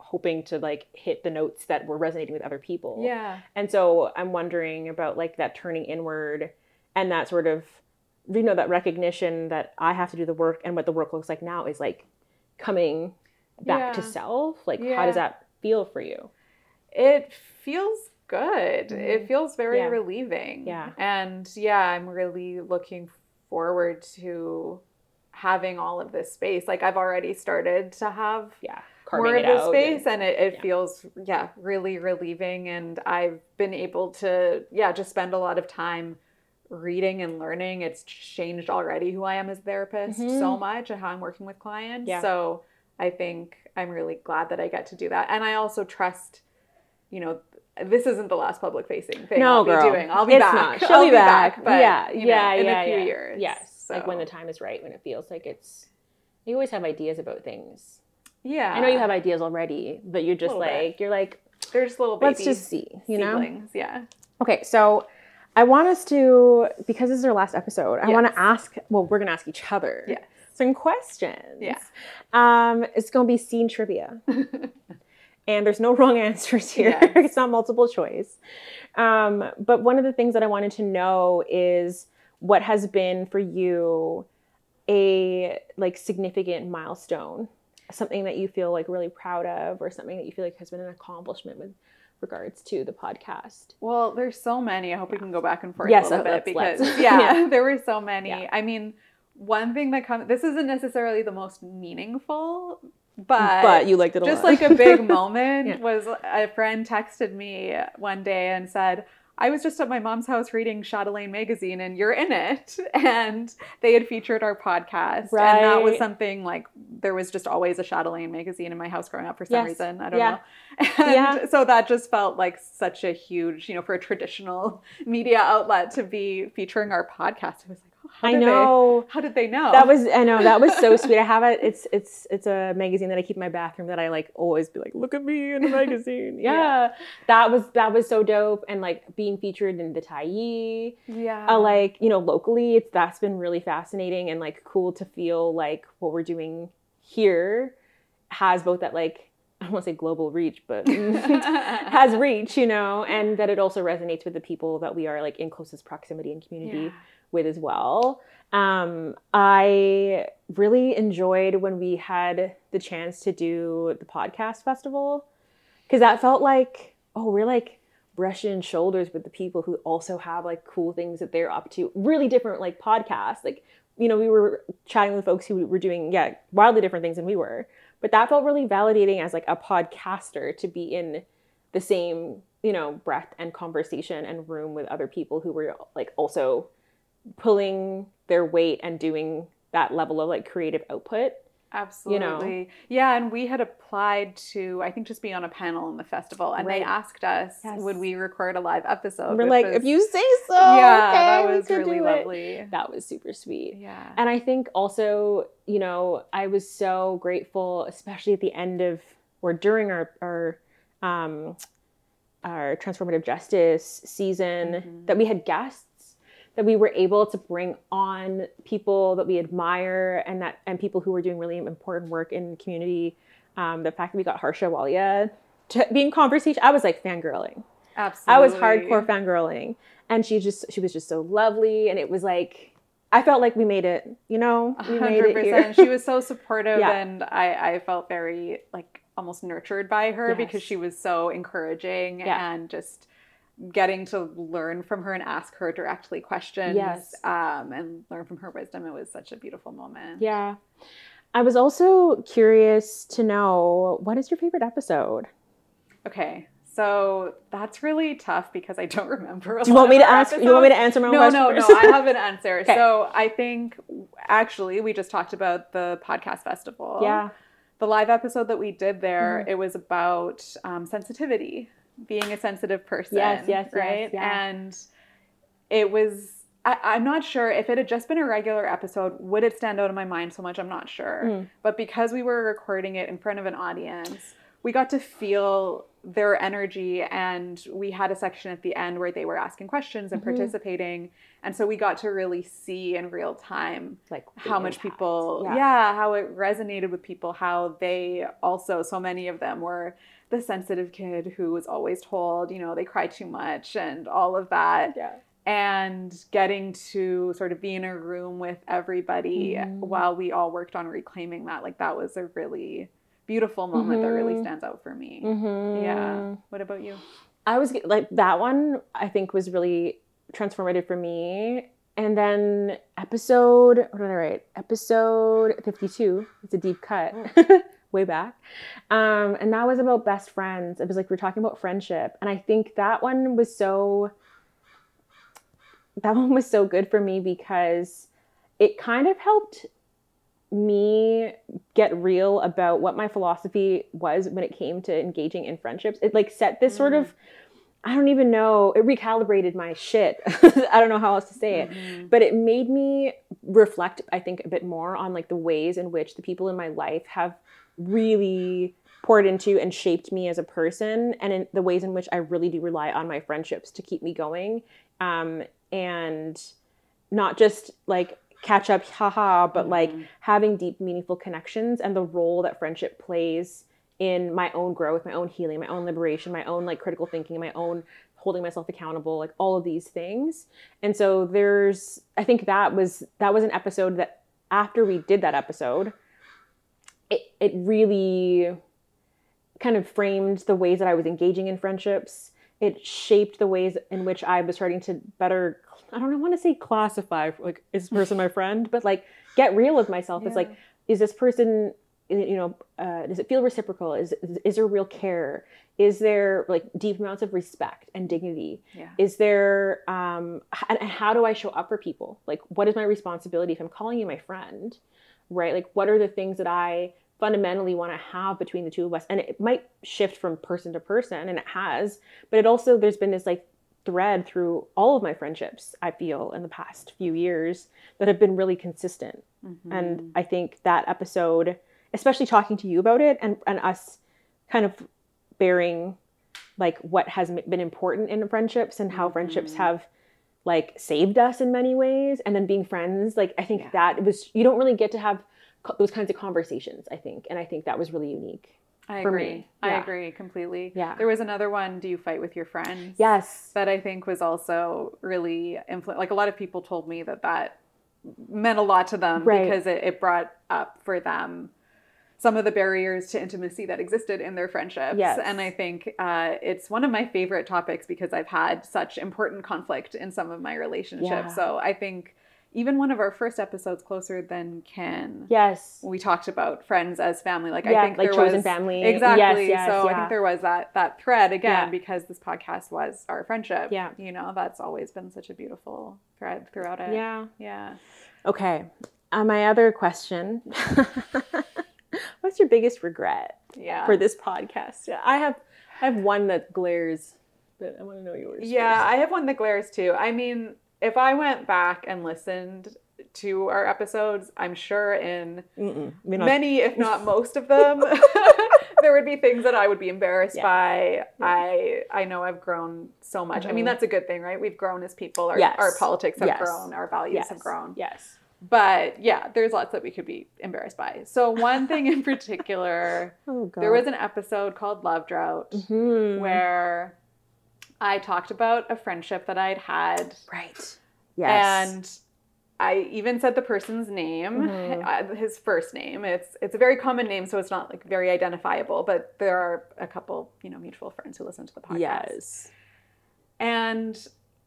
hoping to like hit the notes that were resonating with other people. Yeah. And so I'm wondering about like that turning inward and that sort of, you know, that recognition that I have to do the work, and what the work looks like now is like coming back to self. Like, how does that feel for you? It feels good. It feels very relieving. Yeah. And I'm really looking forward to having all of this space. Like, I've already started to have more of this space, and it feels really relieving. And I've been able to just spend a lot of time reading and learning. It's changed already who I am as a therapist so much, and how I'm working with clients. So I think I'm really glad that I get to do that. And I also trust, you know, this isn't the last public facing thing I'll be doing. I'll be back. She'll be back. But in a few years. Yes. So. Like when the time is right, when it feels like it's, you always have ideas about things. Yeah. I know you have ideas already, but you're just like, you're like, there's little babies. Let's just see, you seedlings. Know? Yeah. Okay. So I want us to, because this is our last episode, I want to ask, well, we're going to ask each other some questions. Yeah. It's going to be scene trivia. And there's no wrong answers here. Yes. It's not multiple choice. But one of the things that I wanted to know is what has been for you a like significant milestone, something that you feel like really proud of, or something that you feel like has been an accomplishment with regards to the podcast. Well, there's so many. I hope we can go back and forth a little bit, because there were so many. Yeah. I mean, one thing that comes, this isn't necessarily the most meaningful, but you liked it a lot. Just like a big moment was a friend texted me one day and said, I was just at my mom's house reading Chatelaine magazine and you're in it. And they had featured our podcast. Right. And that was something like, there was just always a Chatelaine magazine in my house growing up for some reason. I don't know. And so that just felt like such a huge, you know, for a traditional media outlet to be featuring our podcast. It was like, how did they know? That was so sweet. I have it. It's a magazine that I keep in my bathroom that I like always be like, look at me in the magazine. That was so dope. And like being featured in the Tyee. Like, you know, locally, that's been really fascinating and like cool to feel like what we're doing here has both that like, I don't want to say global reach, but has reach, you know, and that it also resonates with the people that we are like in closest proximity and community with as well. I really enjoyed when we had the chance to do the podcast festival, because that felt like, we're like brushing shoulders with the people who also have like cool things that they're up to, really different like podcasts. Like, you know, we were chatting with folks who were doing wildly different things than we were, but that felt really validating as like a podcaster to be in the same, you know, breath and conversation and room with other people who were like also pulling their weight and doing that level of like creative output. Absolutely. You know? Yeah. And we had applied to, I think, just be on a panel in the festival, and they asked us, would we record a live episode? We're like, if you say so. Yeah, that was really lovely. That was super sweet. Yeah. And I think also, you know, I was so grateful, especially at the end of, or during our transformative justice season, that we had guests, that we were able to bring on people that we admire and people who were doing really important work in the community. The fact that we got Harsha Walia to be in conversation, I was like fangirling. Absolutely. I was hardcore fangirling. And she was just so lovely. And it was like, I felt like we made it, you know? We 100%. made it here. She was so supportive, and I felt very like almost nurtured by her because she was so encouraging and just getting to learn from her and ask her directly questions and learn from her wisdom. It was such a beautiful moment. Yeah. I was also curious to know, what is your favorite episode? Okay. So that's really tough because I don't remember. Do you want me to ask? You want me to answer my own question? No. I have an answer. Okay. So I think actually we just talked about the podcast festival. Yeah. The live episode that we did there, it was about sensitivity. Being a sensitive person. Yes. Right? Yeah. And it was, I'm not sure if it had just been a regular episode, would it stand out in my mind so much? I'm not sure. But because we were recording it in front of an audience, we got to feel their energy, and we had a section at the end where they were asking questions and participating, and so we got to really see in real time like how much people how it resonated with people, how they also, so many of them were the sensitive kid who was always told, you know, they cry too much and all of that. And getting to sort of be in a room with everybody while we all worked on reclaiming that, like that was a really beautiful moment that really stands out for me. Yeah. What about you? I was like, that one I think was really transformative for me. And then episode 52, it's a deep cut. Way back. And that was about best friends. It was like, we're talking about friendship. And I think that one was so good for me because it kind of helped me get real about what my philosophy was when it came to engaging in friendships. It like set this sort of, I don't even know, it recalibrated my shit. I don't know how else to say it, but it made me reflect, I think, a bit more on like the ways in which the people in my life have really poured into and shaped me as a person, and in the ways in which I really do rely on my friendships to keep me going, and not just like catch up, haha, but like having deep, meaningful connections, and the role that friendship plays in my own growth, my own healing, my own liberation, my own like critical thinking, my own holding myself accountable, like all of these things. And so I think that was an episode that after we did that episode, it really kind of framed the ways that I was engaging in friendships. It shaped the ways in which I was starting to better, I don't want to say classify, like, is this person my friend? But like, get real with myself. It's like, is this person, you know, does it feel reciprocal? Is there real care? Is there like deep amounts of respect and dignity? Is there, and how do I show up for people? Like, what is my responsibility if I'm calling you my friend, right? Like, what are the things that I fundamentally want to have between the two of us? And it might shift from person to person, and it has, but it also, there's been this like thread through all of my friendships, I feel, in the past few years that have been really consistent. And I think that episode, especially talking to you about it and us kind of bearing like what has been important in friendships and how friendships have like saved us in many ways, and then being friends, like I think that it was, you don't really get to have those kinds of conversations, I think. And I think that was really unique. I for agree. Me. I agree completely. Yeah. There was another one, Do You Fight With Your Friends? Yes. That I think was also really like a lot of people told me that meant a lot to them because it brought up for them some of the barriers to intimacy that existed in their friendships. Yes. And I think it's one of my favorite topics because I've had such important conflict in some of my relationships. Yeah. So I think even one of our first episodes, Closer Than Kin. Yes. We talked about friends as family. Like, yeah, I think like there chosen was family. Exactly. Yes, so I think there was that thread again because this podcast was our friendship. Yeah. You know, that's always been such a beautiful thread throughout it. Yeah. Yeah. Okay. My other question. What's your biggest regret for this podcast? Yeah, I have one that glares, but I want to know yours. Yeah, first. I have one that glares too. I mean, if I went back and listened to our episodes, I'm sure in many, if not most of them, there would be things that I would be embarrassed by. Yeah. I know I've grown so much. I mean, that's a good thing, right? We've grown as people. Our politics have grown. Our values have grown. Yes. But yeah, there's lots that we could be embarrassed by. So one thing in particular, there was an episode called Love Drought where I talked about a friendship that I'd had. Right. Yes. And I even said the person's name, his first name. It's a very common name, so it's not like very identifiable, but there are a couple, mutual friends who listen to the podcast. Yes. And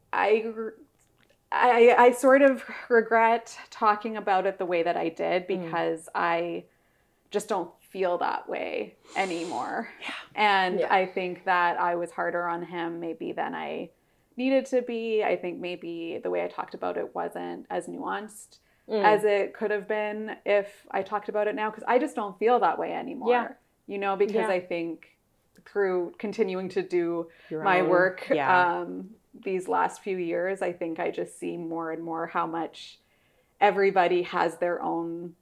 I sort of regret talking about it the way that I did because I just don't feel that way anymore. Yeah. And I think that I was harder on him maybe than I needed to be. I think maybe the way I talked about it wasn't as nuanced as it could have been if I talked about it now, because I just don't feel that way anymore. Because I think through continuing to do my work these last few years, I think I just see more and more how much everybody has their own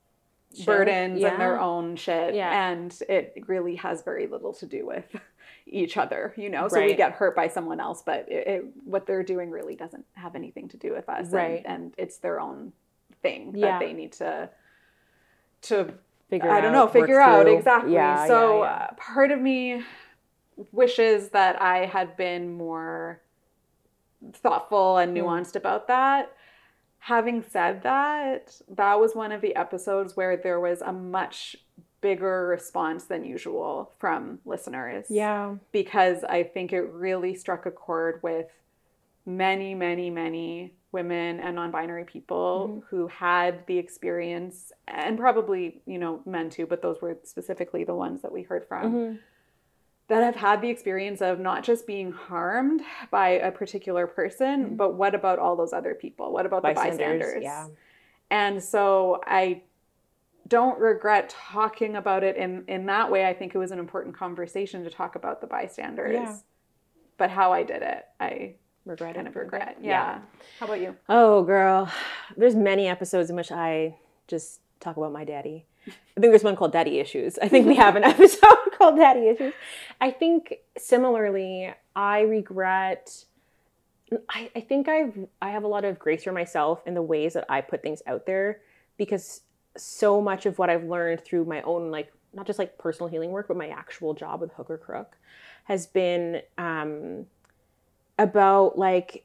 burdens and their own shit. Yeah. And it really has very little to do with each other, you know? So we get hurt by someone else, but what they're doing really doesn't have anything to do with us. Right. And it's their own thing that they need to figure out. Exactly. Yeah, so part of me wishes that I had been more thoughtful and nuanced about that. Having said that, that was one of the episodes where there was a much bigger response than usual from listeners. Yeah. Because I think it really struck a chord with many, many, many women and non-binary people who had the experience, and probably, you know, men too, but those were specifically the ones that we heard from, that have had the experience of not just being harmed by a particular person, but what about all those other people? What about the bystanders? Yeah. And so I don't regret talking about it in that way. I think it was an important conversation to talk about the bystanders. Yeah. But how I did it, I regret. Yeah. How about you? Oh, girl. There's many episodes in which I just talk about my daddy. I think there's one called Daddy Issues. I think we have an episode called Daddy Issues. I think similarly, I regret... I think I have a lot of grace for myself in the ways that I put things out there, because so much of what I've learned through my own, like, not just like personal healing work, but my actual job with Hook or Crook has been about like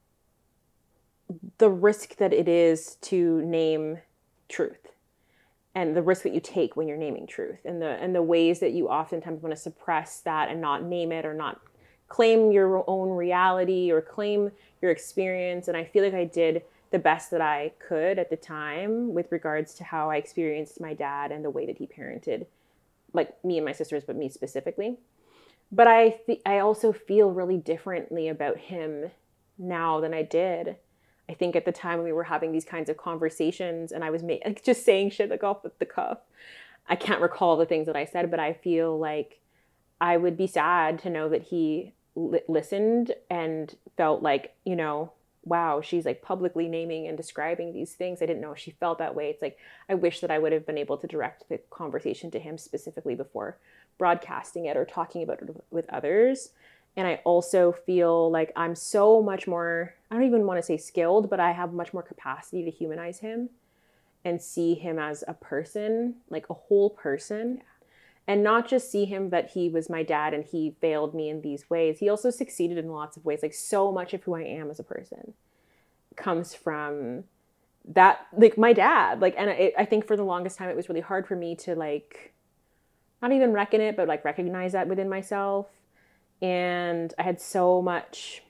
the risk that it is to name truth, and the risk that you take when you're naming truth, and the ways that you oftentimes want to suppress that and not name it, or not claim your own reality or claim your experience. And I feel like I did the best that I could at the time with regards to how I experienced my dad and the way that he parented, like me and my sisters, but me specifically. But I also feel really differently about him now than I did. I think at the time we were having these kinds of conversations and I was like just saying shit like off the cuff. I can't recall the things that I said, but I feel like I would be sad to know that he listened and felt like, you know, wow, she's like publicly naming and describing these things. I didn't know she felt that way. It's like, I wish that I would have been able to direct the conversation to him specifically before broadcasting it or talking about it with others. And I also feel like I'm so much more, I don't even want to say skilled, but I have much more capacity to humanize him and see him as a person, like a whole person. Yeah. And not just see him that he was my dad and he failed me in these ways. He also succeeded in lots of ways. Like so much of who I am as a person comes from that, like my dad. Like, and I think for the longest time, it was really hard for me to like, not even reckon it, but like recognize that within myself. And I had so much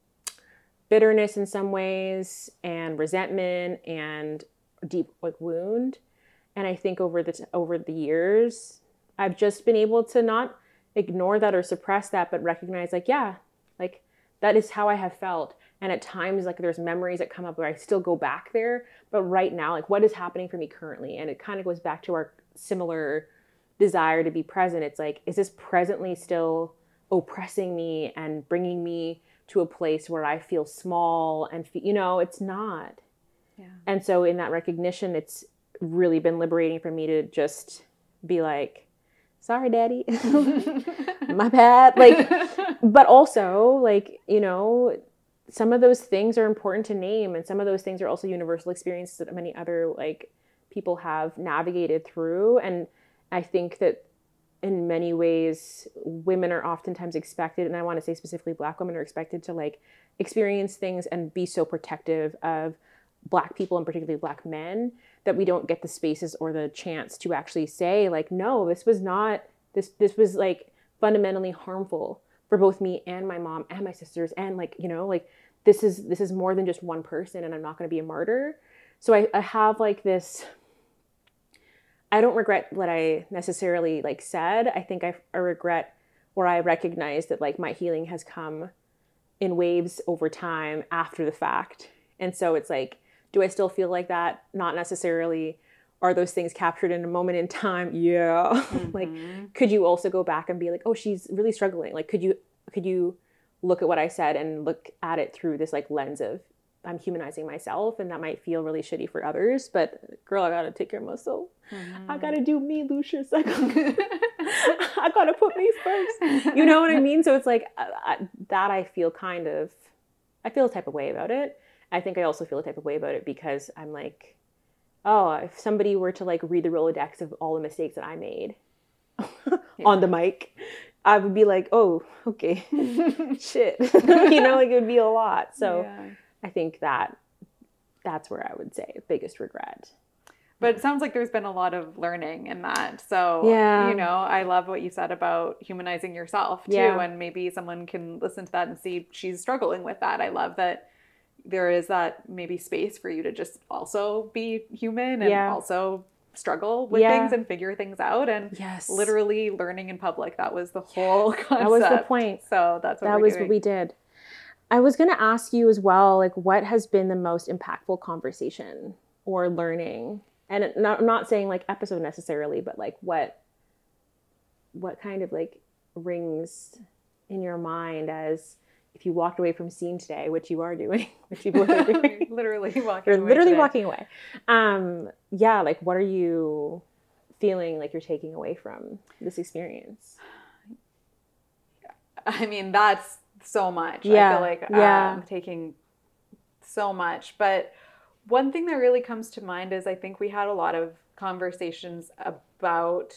bitterness in some ways and resentment and deep like wound. And I think over the years, I've just been able to not ignore that or suppress that, but recognize like, yeah, like that is how I have felt. And at times, like there's memories that come up where I still go back there. But right now, like what is happening for me currently? And it kind of goes back to our similar desire to be present. It's like, is this presently still oppressing me and bringing me to a place where I feel small and, you know, it's not. Yeah. And so in that recognition, it's really been liberating for me to just be like, sorry, daddy, my bad. Like, but also like, you know, some of those things are important to name. And some of those things are also universal experiences that many other like people have navigated through. And I think that in many ways, women are oftentimes expected, and I want to say specifically Black women are expected to like experience things and be so protective of Black people and particularly Black men that we don't get the spaces or the chance to actually say like, no, this was not, this was like fundamentally harmful for both me and my mom and my sisters. And like, you know, like this is more than just one person and I'm not going to be a martyr. So I have like this, I don't regret what I necessarily like said. I think I regret, or I recognize that like my healing has come in waves over time after the fact. And so it's like, do I still feel like that? Not necessarily. Are those things captured in a moment in time? Yeah. Mm-hmm. Like, could you also go back and be like, oh, she's really struggling. Like, could you look at what I said and look at it through this like lens of I'm humanizing myself, and that might feel really shitty for others, but girl, I gotta take care of myself. I gotta do me, Lucius. I gotta put me first. You know what I mean? So it's like that I feel I feel a type of way about it. I think I also feel a type of way about it because I'm like, oh, if somebody were to like read the Rolodex of all the mistakes that I made on the mic, I would be like, oh, okay, shit. You know, like it would be a lot. So I think that's where I would say biggest regret. But it sounds like there's been a lot of learning in that. So, you know, I love what you said about humanizing yourself too. And maybe someone can listen to that and see she's struggling with that. I love that there is that maybe space for you to just also be human and also struggle with things and figure things out. And literally learning in public. That was the whole concept. That was the point. So that's what what we did. I was going to ask you as well, like, what has been the most impactful conversation or learning? And I'm not saying like episode necessarily, but like what kind of like rings in your mind as if you walked away from scene today, which you are doing, which you both are doing. literally walking away. Like what are you feeling like you're taking away from this experience? I mean, that's so much. I feel like I'm taking so much, but one thing that really comes to mind is I think we had a lot of conversations about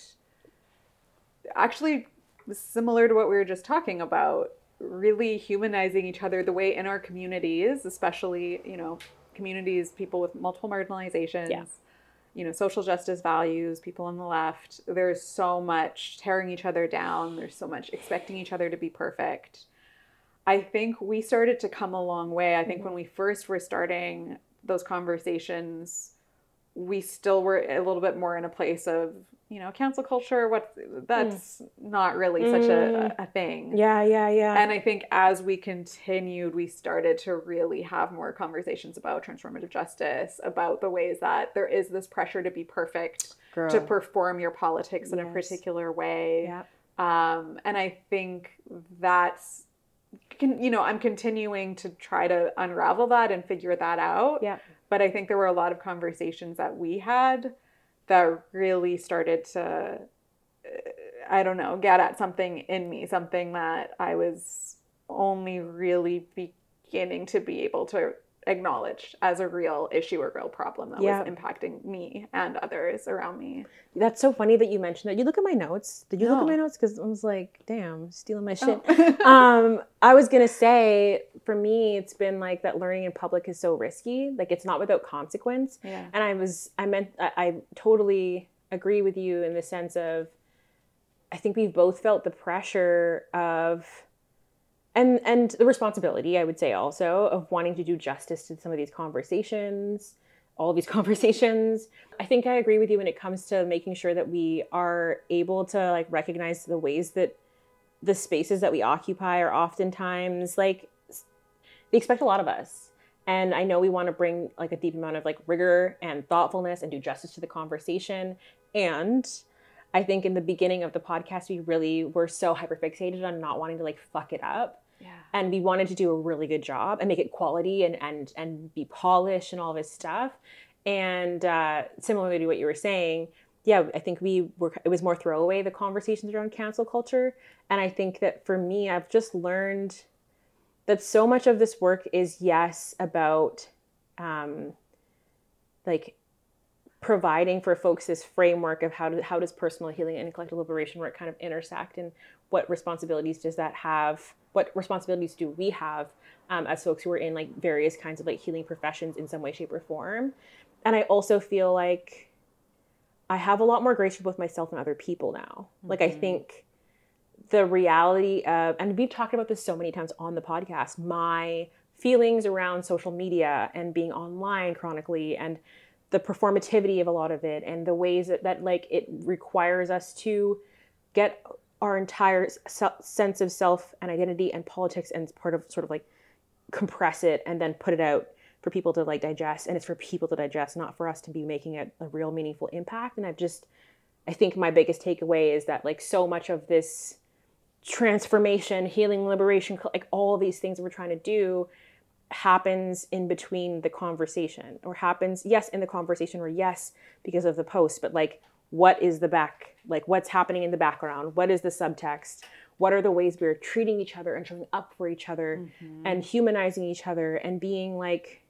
actually similar to what we were just talking about, really humanizing each other the way in our communities, especially, you know, communities, people with multiple marginalizations, you know, social justice values, people on the left. There's so much tearing each other down. There's so much expecting each other to be perfect. I think we started to come a long way. I think when we first were starting those conversations, we still were a little bit more in a place of, you know, cancel culture. That's not really such a thing. Yeah. And I think as we continued, we started to really have more conversations about transformative justice, about the ways that there is this pressure to be perfect, to perform your politics in a particular way. Yep. And I think that's, you know, I'm continuing to try to unravel that and figure that out. Yeah. But I think there were a lot of conversations that we had that really started to, I don't know, get at something in me, something that I was only really beginning to be able to acknowledge as a real issue or real problem that was impacting me and others around me. That's so funny that you mentioned that. You look at my notes. Did you look at my notes? Because I was like, damn, stealing my shit. I was going to say, for me, it's been like that learning in public is so risky. Like it's not without consequence. Yeah. And I totally agree with you in the sense of, I think we've both felt the pressure of, and the responsibility, I would say also, of wanting to do justice to some of these conversations, all of these conversations. I think I agree with you when it comes to making sure that we are able to like recognize the ways that the spaces that we occupy are oftentimes like, they expect a lot of us. And I know we want to bring like a deep amount of like rigor and thoughtfulness and do justice to the conversation. And I think in the beginning of the podcast, we really were so hyperfixated on not wanting to like fuck it up. Yeah. And we wanted to do a really good job and make it quality and be polished and all this stuff. And similarly to what you were saying, I think it was more throwaway, the conversations around cancel culture. And I think that for me, I've just learned that so much of this work is, about like providing for folks this framework of how does personal healing and collective liberation work kind of intersect, and what responsibilities does that have? What responsibilities do we have as folks who are in like various kinds of like healing professions in some way, shape, or form? And I also feel like I have a lot more grace for both myself and other people now. Mm-hmm. Like I think the reality of, and we've talked about this so many times on the podcast, my feelings around social media and being online chronically, and the performativity of a lot of it, and the ways that like it requires us to get our entire sense of self and identity and politics and part of sort of like compress it and then put it out for people to like digest. And it's for people to digest, not for us to be making a real meaningful impact. And I think my biggest takeaway is that like so much of this transformation, healing, liberation, like all these things that we're trying to do, happens in between the conversation, or happens, yes, in the conversation, or yes, because of the post, but like, what is what's happening in the background? What is the subtext? What are the ways we're treating each other and showing up for each other and humanizing each other and being like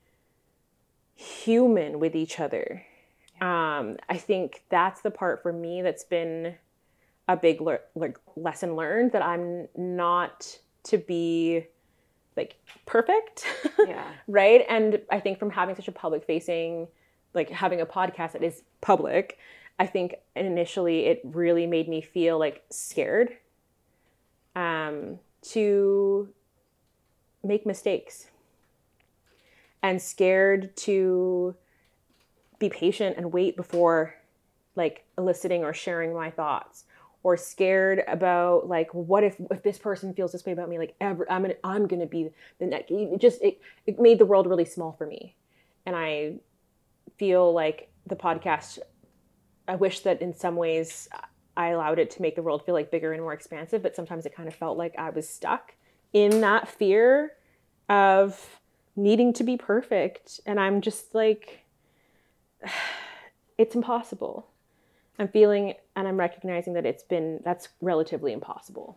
human with each other? Yeah. I think that's the part for me that's been a big lesson learned, that I'm not to be like perfect. Yeah. Right. And I think from having such a public facing, like having a podcast that is public, I think initially it really made me feel like scared to make mistakes, and scared to be patient and wait before like eliciting or sharing my thoughts, or scared about like, what if this person feels this way about me, like I'm gonna be the next. It made the world really small for me. And I feel like the podcast, I wish that in some ways I allowed it to make the world feel like bigger and more expansive, but sometimes it kind of felt like I was stuck in that fear of needing to be perfect. And I'm just like, it's impossible. I'm feeling, and I'm recognizing that that's relatively impossible.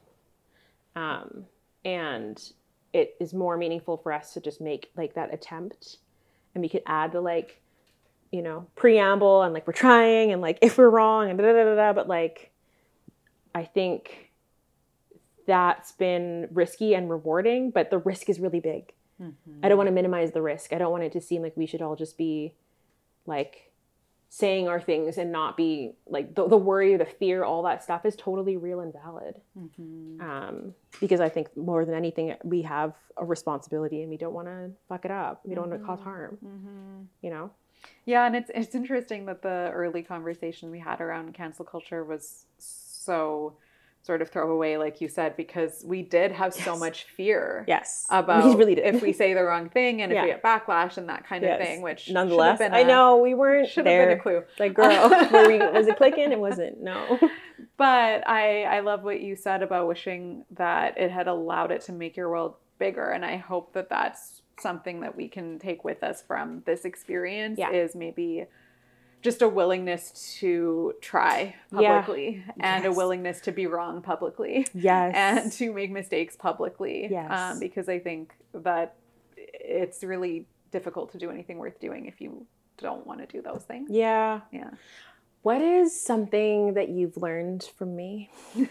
And it is more meaningful for us to just make like that attempt, and we could add the like, you know, preamble and like, we're trying, and like, if we're wrong and but like, I think that's been risky and rewarding, but the risk is really big. I don't want to minimize the risk. I don't want it to seem like we should all just be like saying our things and not be like the worry, the fear, all that stuff is totally real and valid. Because I think more than anything, we have a responsibility, and we don't want to fuck it up. We don't want to cause harm, you know? Yeah. And it's interesting that the early conversation we had around cancel culture was so sort of throwaway, like you said, because we did have so much fear about we really did. If we say the wrong thing and if we get backlash and that kind of thing, which nonetheless, I know we weren't should there. Have been a clue. Like, girl, was it clicking? It wasn't. No. But I love what you said about wishing that it had allowed it to make your world bigger. And I hope that that's something that we can take with us from this experience, is maybe just a willingness to try publicly and a willingness to be wrong publicly. And to make mistakes publicly. Because I think that it's really difficult to do anything worth doing if you don't want to do those things. Yeah. What is something that you've learned from me?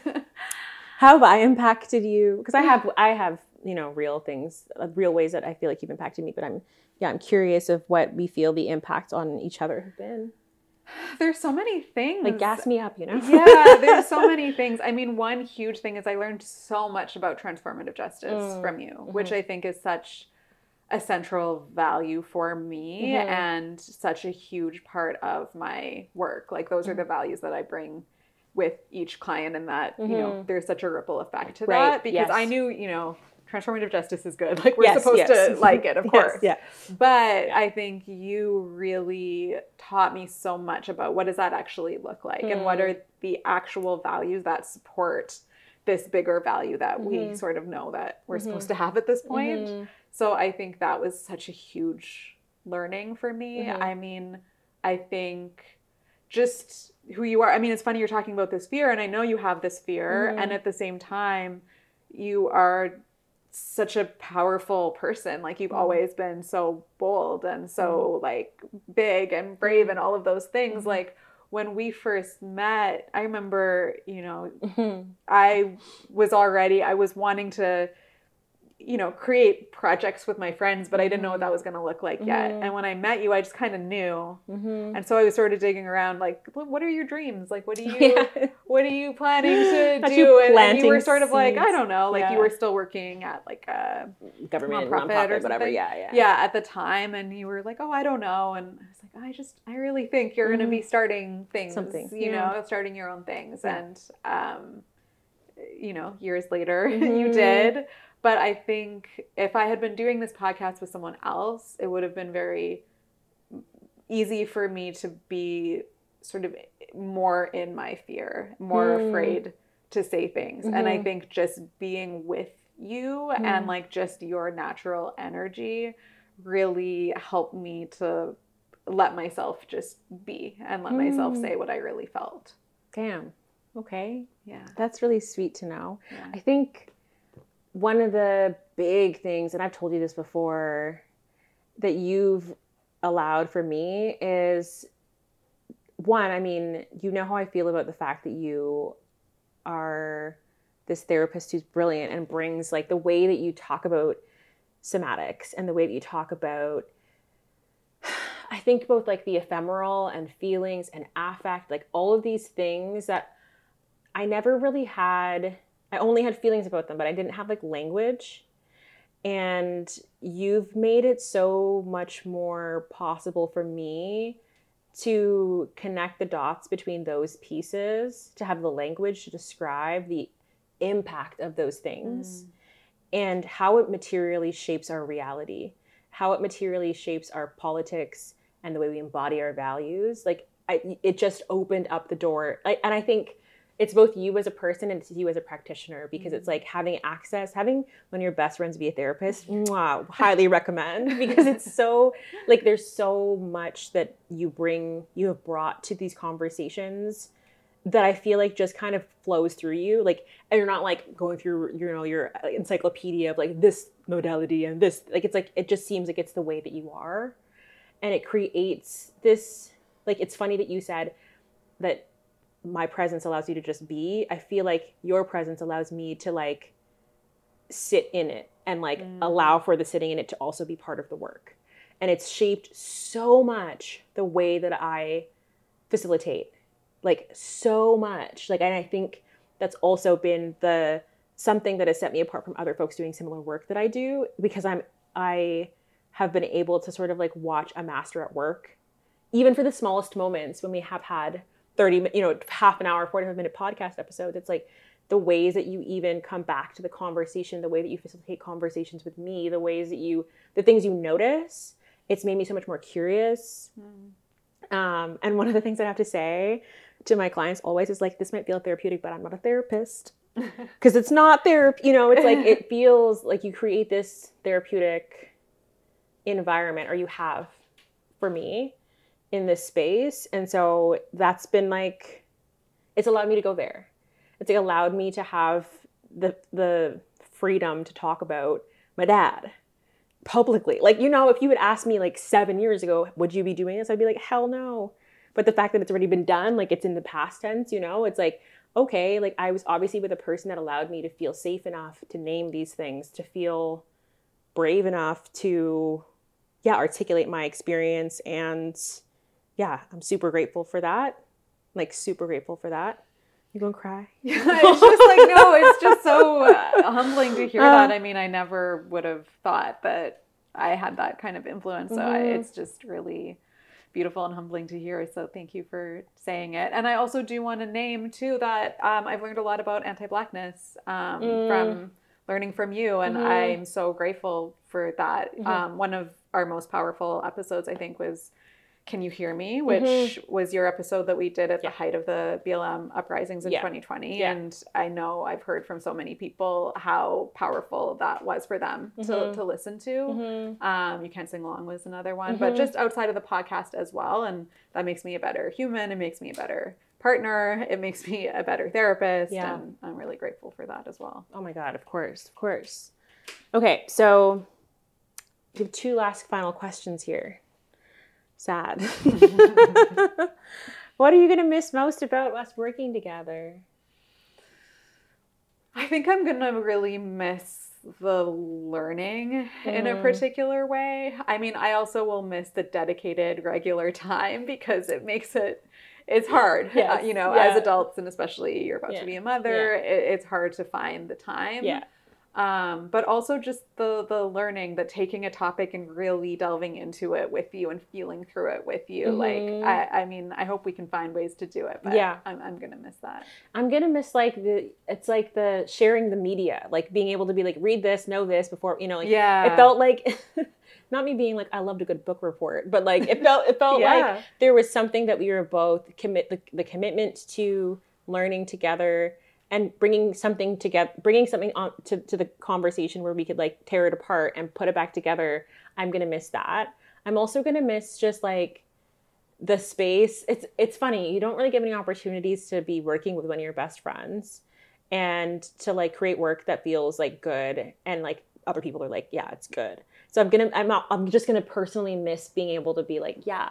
How have I impacted you? Because I have, you know, real things, real ways that I feel like you've impacted me, but I'm curious of what we feel the impact on each other have been. There's so many things. Like, gas me up, you know? Yeah, there's so many things. I mean, one huge thing is I learned so much about transformative justice from you, which I think is such a central value for me and such a huge part of my work. Like, those are the values that I bring with each client, and that, you know, there's such a ripple effect to that, because I knew, you know, transformative justice is good. Like, we're supposed to like it, of course. But I think you really taught me so much about what does that actually look like, and what are the actual values that support this bigger value that we sort of know that we're supposed to have at this point. So I think that was such a huge learning for me. I mean, I think just who you are. I mean, it's funny you're talking about this fear, and I know you have this fear, and at the same time, you are such a powerful person. Like, you've always been so bold and so like big and brave and all of those things. Like, when we first met, I remember, you know, I was wanting to, you know, create projects with my friends, but I didn't know what that was going to look like yet. And when I met you, I just kind of knew. And so I was sort of digging around, like, what are your dreams? Like, what are you planning to do? And you were sort of like, I don't know, like you were still working at like a government nonprofit or whatever. Yeah, at the time. And you were like, oh, I don't know. And I was like, I really think you're going to be starting things, you know, starting your own things. And, you know, years later you did. But I think if I had been doing this podcast with someone else, it would have been very easy for me to be sort of more in my fear, more afraid to say things. And I think just being with you and like just your natural energy really helped me to let myself just be and let myself say what I really felt. Damn. Okay. Yeah. That's really sweet to know. Yeah. I think one of the big things, and I've told you this before, that you've allowed for me is, one, I mean, you know how I feel about the fact that you are this therapist who's brilliant and brings like the way that you talk about somatics and the way that you talk about, I think both like the ephemeral and feelings and affect, like all of these things that I never really had. I only had feelings about them, but I didn't have like language. And you've made it so much more possible for me to connect the dots between those pieces, to have the language to describe the impact of those things and how it materially shapes our reality, how it materially shapes our politics and the way we embody our values. Like it just opened up the door. And I think it's both you as a person and it's you as a practitioner, because it's like having one of your best friends be a therapist, highly recommend, because it's so like, there's so much that you have brought to these conversations that I feel like just kind of flows through you. Like, and you're not like going through, your encyclopedia of like this modality and this, like, it's like, it just seems like it's the way that you are. And it creates this, like, it's funny that you said that my presence allows you to just be. I feel like your presence allows me to like sit in it and like allow for the sitting in it to also be part of the work. And it's shaped so much the way that I facilitate, like so much. Like, and I think that's also been something that has set me apart from other folks doing similar work that I do, because I have been able to sort of like watch a master at work, even for the smallest moments when we have had 30, half an hour, 45-minute podcast episodes. It's like the ways that you even come back to the conversation, the way that you facilitate conversations with me, the things you notice, it's made me so much more curious. And one of the things I have to say to my clients always is like, this might feel therapeutic, but I'm not a therapist. Because it's not therapy, it's like, it feels like you create this therapeutic environment, or you have, for me, in this space. And so that's been like, it's allowed me to go there. It's like allowed me to have the freedom to talk about my dad publicly. Like, if you had asked me like 7 years ago, would you be doing this? I'd be like, hell no. But the fact that it's already been done, like it's in the past tense, it's like, okay, like I was obviously with a person that allowed me to feel safe enough to name these things, to feel brave enough to, articulate my experience. And I'm super grateful for that. Like, super grateful for that. You gonna cry? It's just like, no, it's just so humbling to hear that. I mean, I never would have thought that I had that kind of influence. So it's just really beautiful and humbling to hear. So thank you for saying it. And I also do want to name too that I've learned a lot about anti-Blackness from learning from you. And I'm so grateful for that. One of our most powerful episodes, I think, was Can You Hear Me? Which was your episode that we did at the height of the BLM uprisings in 2020. Yeah. And I know I've heard from so many people how powerful that was for them to listen to. You Can't Sing Along was another one, but just outside of the podcast as well. And that makes me a better human. It makes me a better partner. It makes me a better therapist. Yeah. And I'm really grateful for that as well. Oh my God, of course, of course. Okay, so we have two last final questions here. Sad. What are you going to miss most about us working together? I think I'm going to really miss the learning in a particular way. I mean, I also will miss the dedicated regular time, because it makes it's hard, as adults, and especially you're about to be a mother, it's hard to find the time. Yeah. But also just the learning, that taking a topic and really delving into it with you and feeling through it with you. Like, I mean, I hope we can find ways to do it, but I'm going to miss that. I'm going to miss it's like the sharing the media, like being able to be like, read this, know this before, it felt like, not me being like, I loved a good book report, but like, it felt like there was something that we were both the commitment to learning together and bringing something on to the conversation where we could like tear it apart and put it back together. I'm going to miss that. I'm also going to miss just like the space. It's funny. You don't really get many opportunities to be working with one of your best friends and to like create work that feels like good. And like other people are like, yeah, it's good. So I'm just going to personally miss being able to be like, yeah,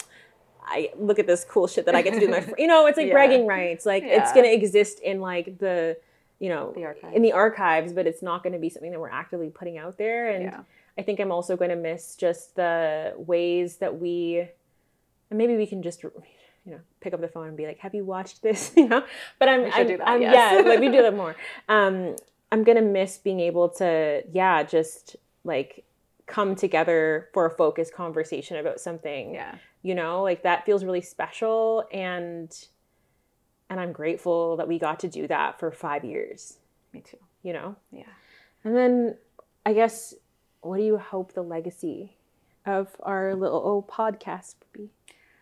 I look at this cool shit that I get to do with my, it's like bragging rights. Like it's going to exist in like the in the archives, but it's not going to be something that we're actively putting out there. And I think I'm also going to miss just the ways that and maybe we can just, pick up the phone and be like, have you watched this? But yes. Like we do that more. I'm going to miss being able to, just like come together for a focused conversation about something. Yeah. Like that feels really special. And I'm grateful that we got to do that for 5 years. Me too. Yeah. And then I guess, what do you hope the legacy of our little old podcast would be?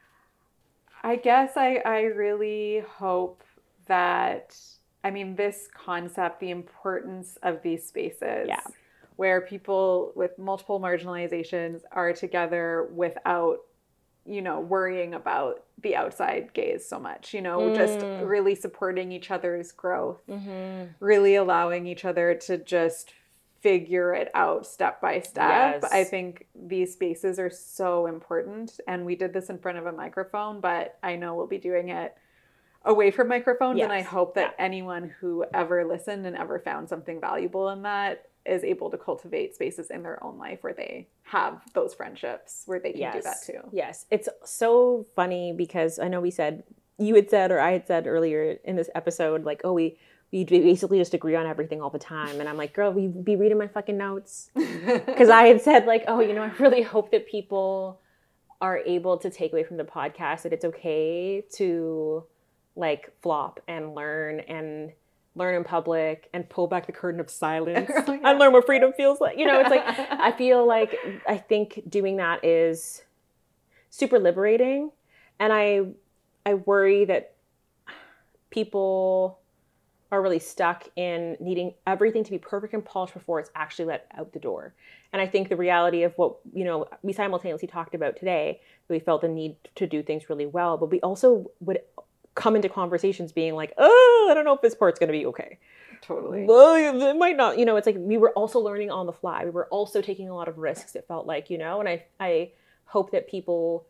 I guess I really hope that, this concept, the importance of these spaces where people with multiple marginalizations are together without, worrying about the outside gaze so much, just really supporting each other's growth, really allowing each other to just figure it out step by step. Yes. I think these spaces are so important. And we did this in front of a microphone, but I know we'll be doing it away from microphones. Yes. And I hope that anyone who ever listened and ever found something valuable in that is able to cultivate spaces in their own life where they have those friendships, where they can do that too. Yes. It's so funny because I know you had said, or I had said earlier in this episode, like, oh, we basically just agree on everything all the time. And I'm like, girl, we be reading my fucking notes. Because I had said like, oh, I really hope that people are able to take away from the podcast that it's okay to like flop and learn in public and pull back the curtain of silence and learn what freedom feels like. It's like, I think doing that is super liberating. And I worry that people are really stuck in needing everything to be perfect and polished before it's actually let out the door. And I think the reality of what, we simultaneously talked about today, we felt the need to do things really well, but we also would come into conversations being like, oh, I don't know if this part's going to be okay. Totally. Well, it might not, it's like we were also learning on the fly. We were also taking a lot of risks, it felt like, and I hope that people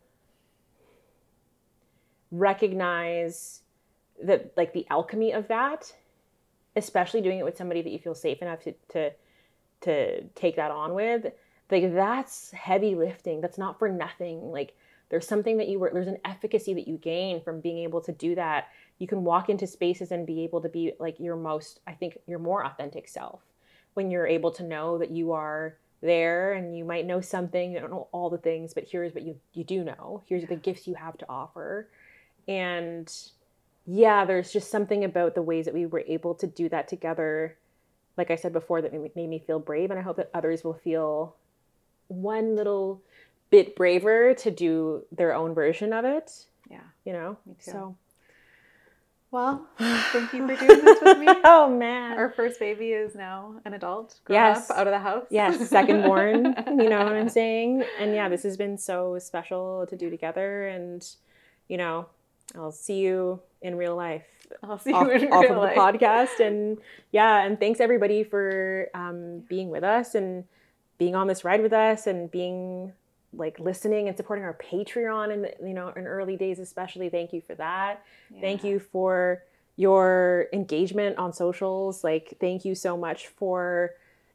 recognize that like the alchemy of that, especially doing it with somebody that you feel safe enough to take that on with, like that's heavy lifting. That's not for nothing. Like there's something there's an efficacy that you gain from being able to do that. You can walk into spaces and be able to be like your more authentic self when you're able to know that you are there and you might know something, you don't know all the things, but here's what you do know. Here's the gifts you have to offer. And there's just something about the ways that we were able to do that together, like I said before, that made me feel brave. And I hope that others will feel one little bit braver to do their own version of it. Yeah. Me too. So. Well, thank you for doing this with me. Oh, man. Our first baby is now an adult, grown up, out of the house. Yes, second born, you know what I'm saying? And this has been so special to do together. And, I'll see you in real life. I'll see you in real life. Off of the podcast. And and thanks everybody for being with us and being on this ride with us and being like listening and supporting our Patreon in early days, especially. Thank you for that. Yeah. Thank you for your engagement on socials. Like, thank you so much for,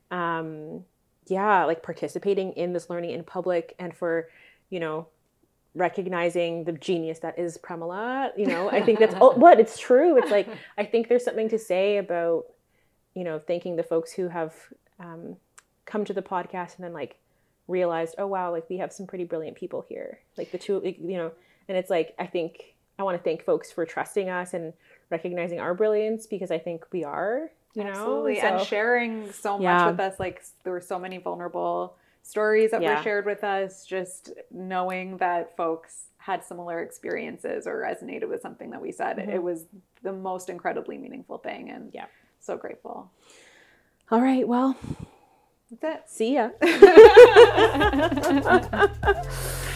participating in this learning in public and for, recognizing the genius that is Premila. I think that's it's true. It's like, I think there's something to say about, thanking the folks who have come to the podcast and then like realized, oh wow, like we have some pretty brilliant people here. Like the two, and it's like, I think I want to thank folks for trusting us and recognizing our brilliance, because I think we are, Absolutely. And sharing so much with us. Like there were so many vulnerable stories that were shared with us, just knowing that folks had similar experiences or resonated with something that we said. It was the most incredibly meaningful thing, and so grateful. All right, well, that's it. See ya.